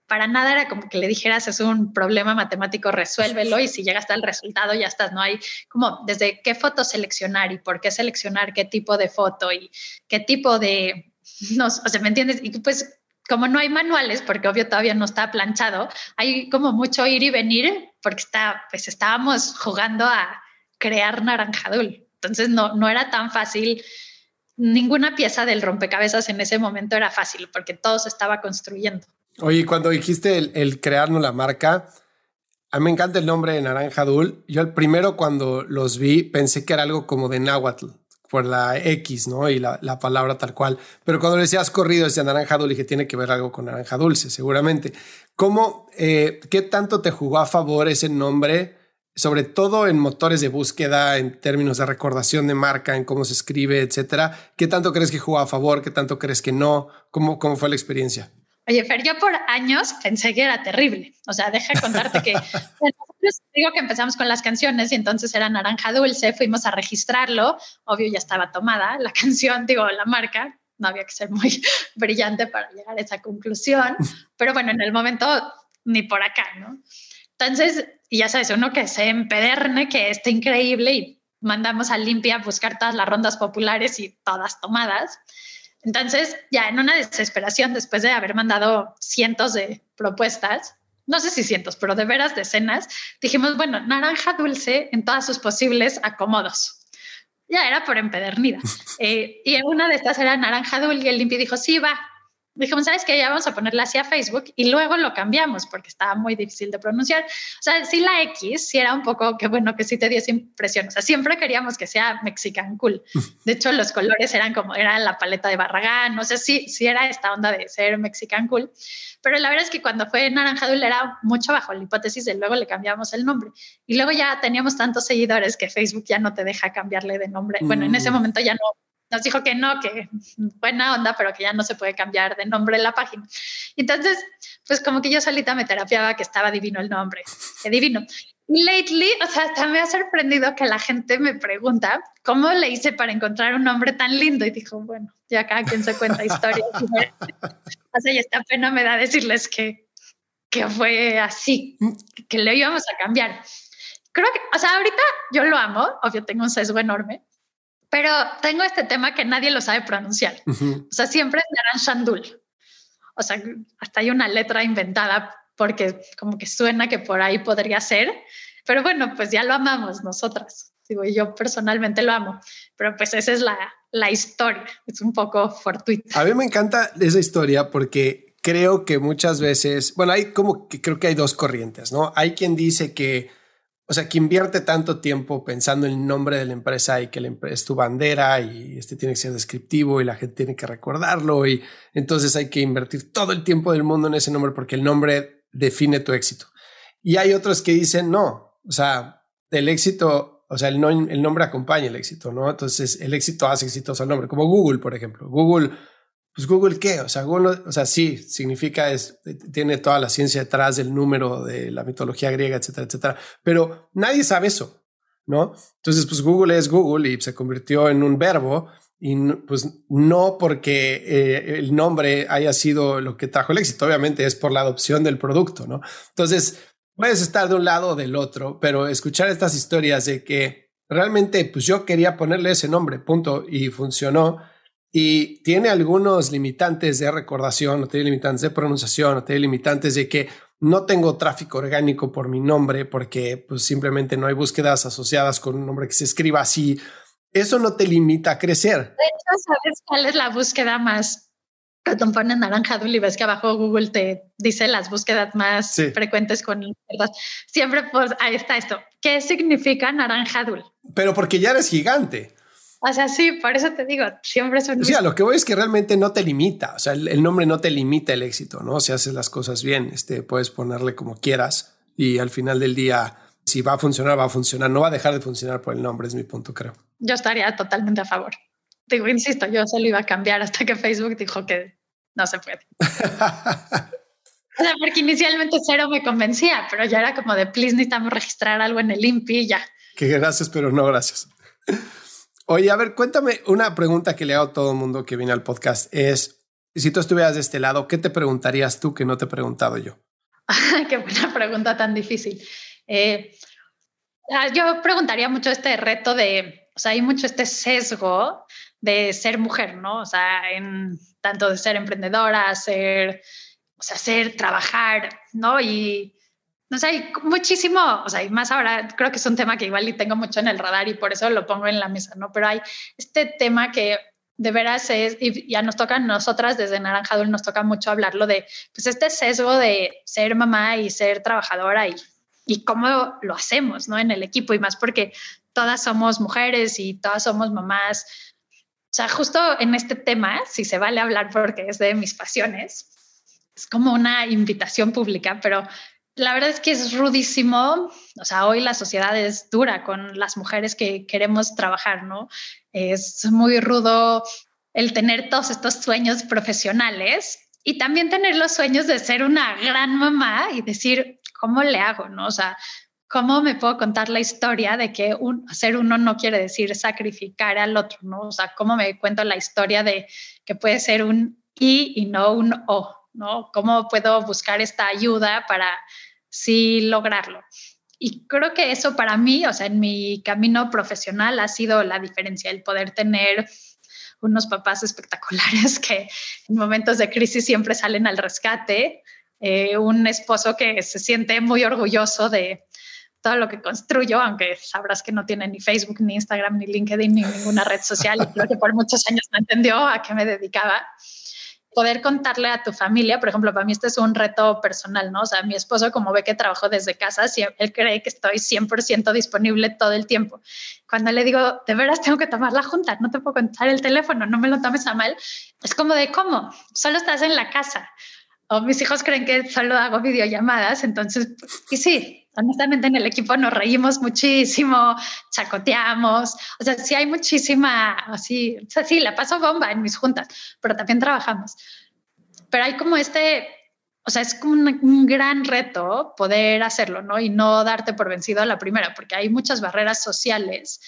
para nada era como que le dijeras es un problema matemático, resuélvelo y si llegas al resultado ya estás. No hay como desde qué foto seleccionar y por qué seleccionar qué tipo de foto y qué tipo de, no, o sea, ¿me entiendes? Y pues como no hay manuales, porque obvio todavía no está planchado, hay como mucho ir y venir porque está, pues estábamos jugando a crear Naranjadul. Entonces no, no era tan fácil. Ninguna pieza del rompecabezas en ese momento era fácil porque todo se estaba construyendo. Oye, cuando dijiste el, el crearnos la marca, a mí me encanta el nombre de Naranjadul. Yo el primero cuando los vi pensé que era algo como de náhuatl, por la X, ¿no? Y la, la palabra tal cual. Pero cuando le decías corrido, decía Naranjadul, dije, tiene que ver algo con naranja dulce, seguramente. ¿Cómo, eh, qué tanto te jugó a favor ese nombre? Sobre todo en motores de búsqueda, en términos de recordación de marca, en cómo se escribe, etcétera. ¿Qué tanto crees que jugó a favor? ¿Qué tanto crees que no? ¿Cómo, cómo fue la experiencia? Oye, Fer, yo por años pensé que era terrible. O sea, deja contarte que nosotros digo que empezamos con las canciones y entonces era Naranja Dulce, fuimos a registrarlo, obvio ya estaba tomada la canción, digo, la marca, no había que ser muy brillante para llegar a esa conclusión, pero bueno, en el momento ni por acá, ¿no? Entonces, y ya sabes, uno que se empederne, que esté increíble y mandamos a Limpia a buscar todas las rondas populares y todas tomadas. Entonces, ya en una desesperación, después de haber mandado cientos de propuestas, no sé si cientos, pero de veras decenas, dijimos, bueno, Naranja Dulce en todas sus posibles acomodos. Ya era por empedernida. Eh, y una de estas era Naranja Dulce y el Limpi dijo, sí, va. Dijimos, ¿sabes qué? Ya vamos a ponerla así a Facebook y luego lo cambiamos porque estaba muy difícil de pronunciar. O sea, sí la X, sí era un poco, que bueno, que sí te dio esa impresión. O sea, siempre queríamos que sea Mexican Cool. De hecho, los colores eran como, era la paleta de Barragán. No sé si sí era esta onda de ser Mexican Cool. Pero la verdad es que cuando fue Naranja Dulce era mucho bajo la hipótesis de luego le cambiamos el nombre. Y luego ya teníamos tantos seguidores que Facebook ya no te deja cambiarle de nombre. Mm. Bueno, en ese momento ya no. Nos dijo que no, que buena onda, pero que ya no se puede cambiar de nombre en la página. Entonces, pues como que yo solita me terapiaba que estaba divino el nombre, que divino. Y lately, o sea, hasta me ha sorprendido que la gente me pregunta cómo le hice para encontrar un nombre tan lindo. Y dijo, bueno, ya cada quien se cuenta historias. O sea, y esta pena me da decirles que, que fue así, que le íbamos a cambiar. Creo que, o sea, ahorita yo lo amo, obvio tengo un sesgo enorme, pero tengo este tema que nadie lo sabe pronunciar. Uh-huh. O sea, siempre es Naranjandul. O sea, hasta hay una letra inventada porque como que suena que por ahí podría ser. Pero bueno, pues ya lo amamos nosotras. Digo, yo personalmente lo amo. Pero pues esa es la, la historia. Es un poco fortuita. A mí me encanta esa historia porque creo que muchas veces... Bueno, hay como que creo que hay dos corrientes, ¿no? Hay quien dice que O sea, que invierte tanto tiempo pensando en el nombre de la empresa y que la empresa es tu bandera y este tiene que ser descriptivo y la gente tiene que recordarlo y entonces hay que invertir todo el tiempo del mundo en ese nombre porque el nombre define tu éxito. Y hay otros que dicen no, o sea, el éxito, o sea, el, no, el nombre acompaña el éxito, ¿no? Entonces el éxito hace exitoso al nombre, como Google, por ejemplo. Google... Pues Google, ¿qué? O sea, Google, o sea, sí, significa, es, tiene toda la ciencia detrás del número de la mitología griega, etcétera, etcétera. Pero nadie sabe eso, ¿no? Entonces, pues Google es Google y se convirtió en un verbo y pues no porque eh, el nombre haya sido lo que trajo el éxito, obviamente es por la adopción del producto, ¿no? Entonces, puedes estar de un lado o del otro, pero escuchar estas historias de que realmente, pues yo quería ponerle ese nombre, punto, y funcionó. Y tiene algunos limitantes de recordación, o tiene limitantes de pronunciación, o tiene limitantes de que no tengo tráfico orgánico por mi nombre porque pues, simplemente no hay búsquedas asociadas con un nombre que se escriba así. Eso no te limita a crecer. De hecho, ¿sabes cuál es la búsqueda más? Cuando pones Naranjadul y ves que abajo Google te dice las búsquedas más sí. frecuentes con ¿verdad? Siempre pues ahí está esto. ¿Qué significa Naranjadul? Pero porque ya eres gigante. O sea, sí, por eso te digo, siempre son... O sea, lo que voy es que realmente no te limita, o sea, el, el nombre no te limita el éxito, ¿no? Si haces las cosas bien, este, puedes ponerle como quieras y al final del día, si va a funcionar, va a funcionar, no va a dejar de funcionar por el nombre, es mi punto, creo. Yo estaría totalmente a favor. Digo, insisto, yo se lo iba a cambiar hasta que Facebook dijo que no se puede. O sea, porque inicialmente cero me convencía, pero ya era como de, please, necesitamos registrar algo en el I N P I y ya. Que gracias, pero no gracias. Oye, a ver, cuéntame una pregunta que le hago a todo el mundo que viene al podcast es, si tú estuvieras de este lado, ¿qué te preguntarías tú que no te he preguntado yo? Qué buena pregunta tan difícil. Eh, yo preguntaría mucho este reto de, o sea, hay mucho este sesgo de ser mujer, ¿no? O sea, en tanto de ser emprendedora, ser, o sea, ser, trabajar, ¿no? Y no sé, hay muchísimo, o sea, y más ahora creo que es un tema que igual y tengo mucho en el radar y por eso lo pongo en la mesa, ¿no? Pero hay este tema que de veras es, y ya nos toca a nosotras desde Naranja Dul, nos toca mucho hablarlo de, pues este sesgo de ser mamá y ser trabajadora y, y cómo lo hacemos, ¿no? En el equipo y más porque todas somos mujeres y todas somos mamás. O sea, justo en este tema, si se vale hablar porque es de mis pasiones, es como una invitación pública, pero la verdad es que es rudísimo. O sea, hoy la sociedad es dura con las mujeres que queremos trabajar, ¿no? Es muy rudo el tener todos estos sueños profesionales y también tener los sueños de ser una gran mamá y decir, ¿cómo le hago, no? O sea, ¿cómo me puedo contar la historia de que un, ser uno no quiere decir sacrificar al otro, ¿no? O sea, ¿cómo me cuento la historia de que puede ser un I y no un O, ¿no? ¿Cómo puedo buscar esta ayuda para sí lograrlo? Y creo que eso para mí, o sea, en mi camino profesional ha sido la diferencia, el poder tener unos papás espectaculares que en momentos de crisis siempre salen al rescate, eh, un esposo que se siente muy orgulloso de todo lo que construyo, aunque sabrás que no tiene ni Facebook, ni Instagram, ni LinkedIn, ni ninguna red social, y creo que por muchos años no entendió a qué me dedicaba. Poder contarle a tu familia, por ejemplo, para mí este es un reto personal, ¿no? O sea, mi esposo, como ve que trabajo desde casa, él cree que estoy cien por ciento disponible todo el tiempo. Cuando le digo, de veras tengo que tomar la junta, no te puedo contar el teléfono, no me lo tomes a mal, es como de, ¿cómo? Solo estás en la casa. O mis hijos creen que solo hago videollamadas, entonces, y sí, honestamente en el equipo nos reímos muchísimo, chacoteamos, o sea, sí hay muchísima, así, o sea, sí, la paso bomba en mis juntas, pero también trabajamos. Pero hay como este, o sea, es como un, un gran reto poder hacerlo, ¿no? Y no darte por vencido a la primera, porque hay muchas barreras sociales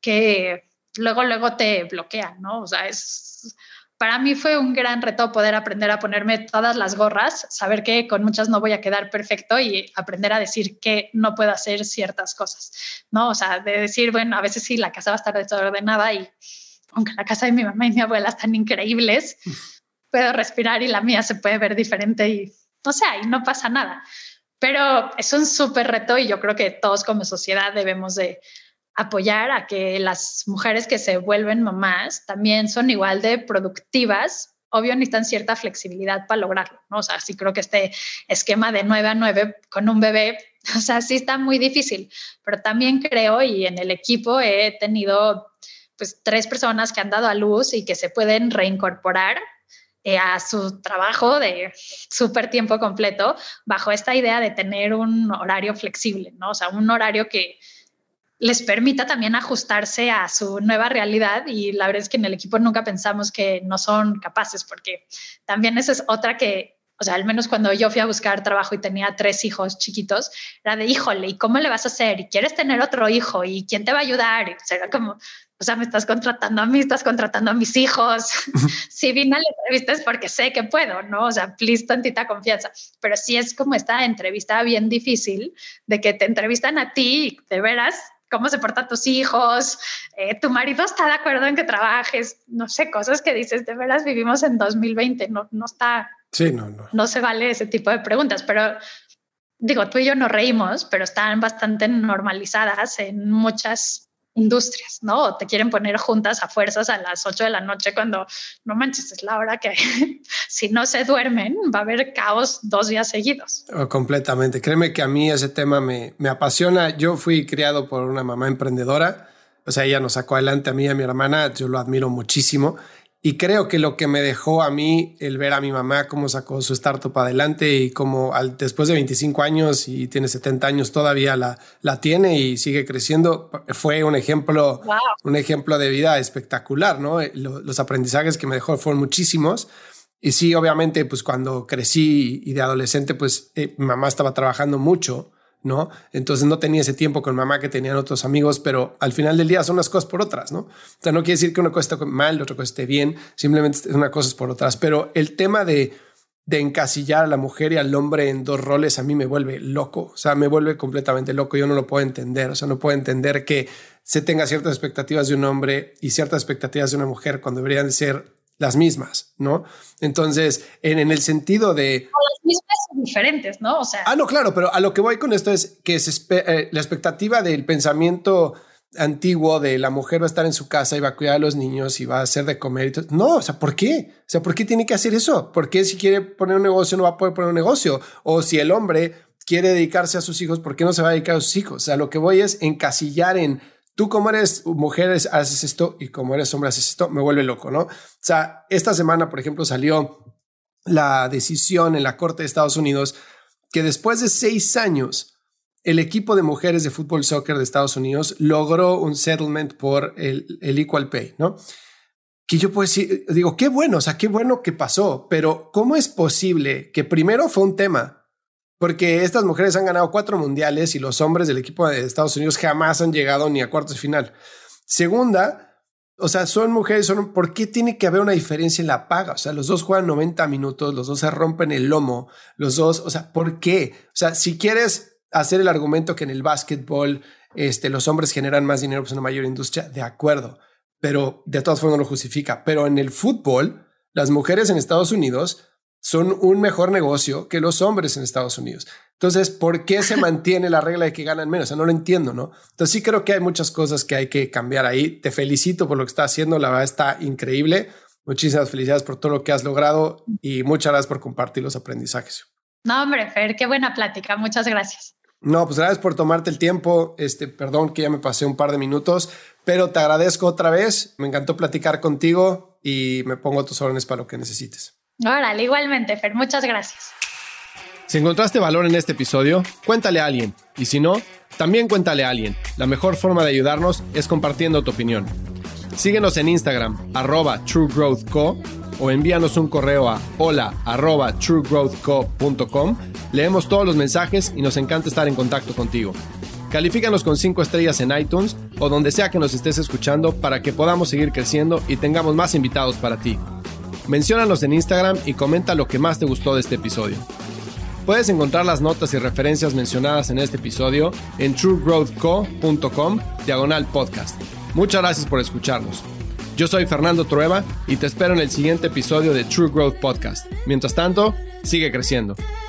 que luego, luego te bloquean, ¿no? O sea, es... Para mí fue un gran reto poder aprender a ponerme todas las gorras, saber que con muchas no voy a quedar perfecto y aprender a decir que no puedo hacer ciertas cosas, ¿no? O sea, de decir, bueno, a veces sí, la casa va a estar desordenada y aunque la casa de mi mamá y mi abuela están increíbles, puedo respirar y la mía se puede ver diferente y, o sea, y no pasa nada. Pero es un súper reto y yo creo que todos como sociedad debemos de apoyar a que las mujeres que se vuelven mamás también son igual de productivas. Obvio, necesitan cierta flexibilidad para lograrlo, ¿no? O sea, sí creo que este esquema de nueve a nueve con un bebé, o sea, sí está muy difícil, pero también creo, y en el equipo he tenido pues tres personas que han dado a luz y que se pueden reincorporar eh, a su trabajo de súper tiempo completo bajo esta idea de tener un horario flexible, ¿no? O sea, un horario que les permita también ajustarse a su nueva realidad y la verdad es que en el equipo nunca pensamos que no son capaces porque también esa es otra que, o sea, al menos cuando yo fui a buscar trabajo y tenía tres hijos chiquitos, era de, híjole, ¿y cómo le vas a hacer? ¿Y quieres tener otro hijo? ¿Y quién te va a ayudar? Y, o sea, era como, o sea, me estás contratando a mí, estás contratando a mis hijos. Si vine a la entrevista es porque sé que puedo, ¿no? O sea, please, tantita confianza. Pero sí es como esta entrevista bien difícil de que te entrevistan a ti, de veras, cómo se portan tus hijos, eh, tu marido está de acuerdo en que trabajes, no sé, cosas que dices, de veras vivimos en dos mil veinte, no, no está, sí, no, no. no se vale ese tipo de preguntas, pero digo, tú y yo nos reímos, pero están bastante normalizadas en muchas industrias, ¿no? O te quieren poner juntas a fuerzas a las ocho de la noche cuando, no manches, es la hora que si no se duermen va a haber caos dos días seguidos. Oh, completamente. Créeme que a mí ese tema me, me apasiona. Yo fui criado por una mamá emprendedora, o sea, ella nos sacó adelante a mí y a mi hermana, yo lo admiro muchísimo. Y creo que lo que me dejó a mí el ver a mi mamá cómo sacó su startup adelante y cómo al, después de veinticinco años y tiene setenta años todavía la, la tiene y sigue creciendo, fue un ejemplo, wow. un ejemplo de vida espectacular, ¿no? Los aprendizajes que me dejó fueron muchísimos. Y sí, obviamente, pues cuando crecí y de adolescente, pues eh, mi mamá estaba trabajando mucho. ¿no? Entonces no tenía ese tiempo con mamá que tenían otros amigos, pero al final del día son unas cosas por otras, ¿no? O sea, no quiere decir que una cosa esté mal, la otra cosa esté bien, simplemente una cosa es por otras. Pero el tema de, de encasillar a la mujer y al hombre en dos roles a mí me vuelve loco, o sea, me vuelve completamente loco. Yo no lo puedo entender, o sea, no puedo entender que se tenga ciertas expectativas de un hombre y ciertas expectativas de una mujer cuando deberían ser las mismas, ¿no? Entonces, en, en el sentido de... O las mismas son diferentes, ¿no? O sea... Ah, no, claro, pero a lo que voy con esto es que se espe- eh, la expectativa del pensamiento antiguo de la mujer va a estar en su casa y va a cuidar a los niños y va a hacer de comer y todo. No, o sea, ¿por qué? O sea, ¿por qué tiene que hacer eso? ¿Por qué si quiere poner un negocio no va a poder poner un negocio? O si el hombre quiere dedicarse a sus hijos, ¿por qué no se va a dedicar a sus hijos? O sea, lo que voy es encasillar en... Tú como eres mujer haces esto y como eres hombre haces esto, me vuelve loco, ¿no? O sea, esta semana, por ejemplo, salió la decisión en la Corte de Estados Unidos que después de seis años, el equipo de mujeres de fútbol soccer de Estados Unidos logró un settlement por el, el equal pay, ¿no? Que yo puedo decir, digo, qué bueno, o sea, qué bueno que pasó, pero ¿cómo es posible que primero fue un tema? Porque estas mujeres han ganado cuatro mundiales y los hombres del equipo de Estados Unidos jamás han llegado ni a cuartos de final. Segunda, o sea, son mujeres, son, ¿por qué tiene que haber una diferencia en la paga? O sea, los dos juegan noventa minutos, los dos se rompen el lomo, los dos, o sea, ¿por qué? O sea, si quieres hacer el argumento que en el básquetbol este, los hombres generan más dinero, pues una mayor industria, de acuerdo, pero de todas formas no lo justifica. Pero en el fútbol, las mujeres en Estados Unidos son un mejor negocio que los hombres en Estados Unidos. Entonces, ¿por qué se mantiene la regla de que ganan menos? O sea, no lo entiendo, ¿no? Entonces sí creo que hay muchas cosas que hay que cambiar ahí. Te felicito por lo que estás haciendo. La verdad está increíble. Muchísimas felicidades por todo lo que has logrado y muchas gracias por compartir los aprendizajes. No, hombre, Fer, qué buena plática. Muchas gracias. No, pues gracias por tomarte el tiempo. Este, perdón que ya me pasé un par de minutos, pero te agradezco otra vez. Me encantó platicar contigo y me pongo a tus órdenes para lo que necesites. Órale, igualmente, Fer. Muchas gracias. Si encontraste valor en este episodio, cuéntale a alguien. Y si no, también cuéntale a alguien. La mejor forma de ayudarnos es compartiendo tu opinión. Síguenos en Instagram, arroba truegrowthco, o envíanos un correo a hola arroba truegrowthco punto com. Leemos todos los mensajes y nos encanta estar en contacto contigo. Califícanos con cinco estrellas en iTunes o donde sea que nos estés escuchando para que podamos seguir creciendo y tengamos más invitados para ti. Menciónanos en Instagram y comenta lo que más te gustó de este episodio. Puedes encontrar las notas y referencias mencionadas en este episodio en truegrowthco punto com diagonal podcast. Muchas gracias por escucharnos. Yo soy Fernando Trueba y te espero en el siguiente episodio de True Growth Podcast. Mientras tanto, sigue creciendo.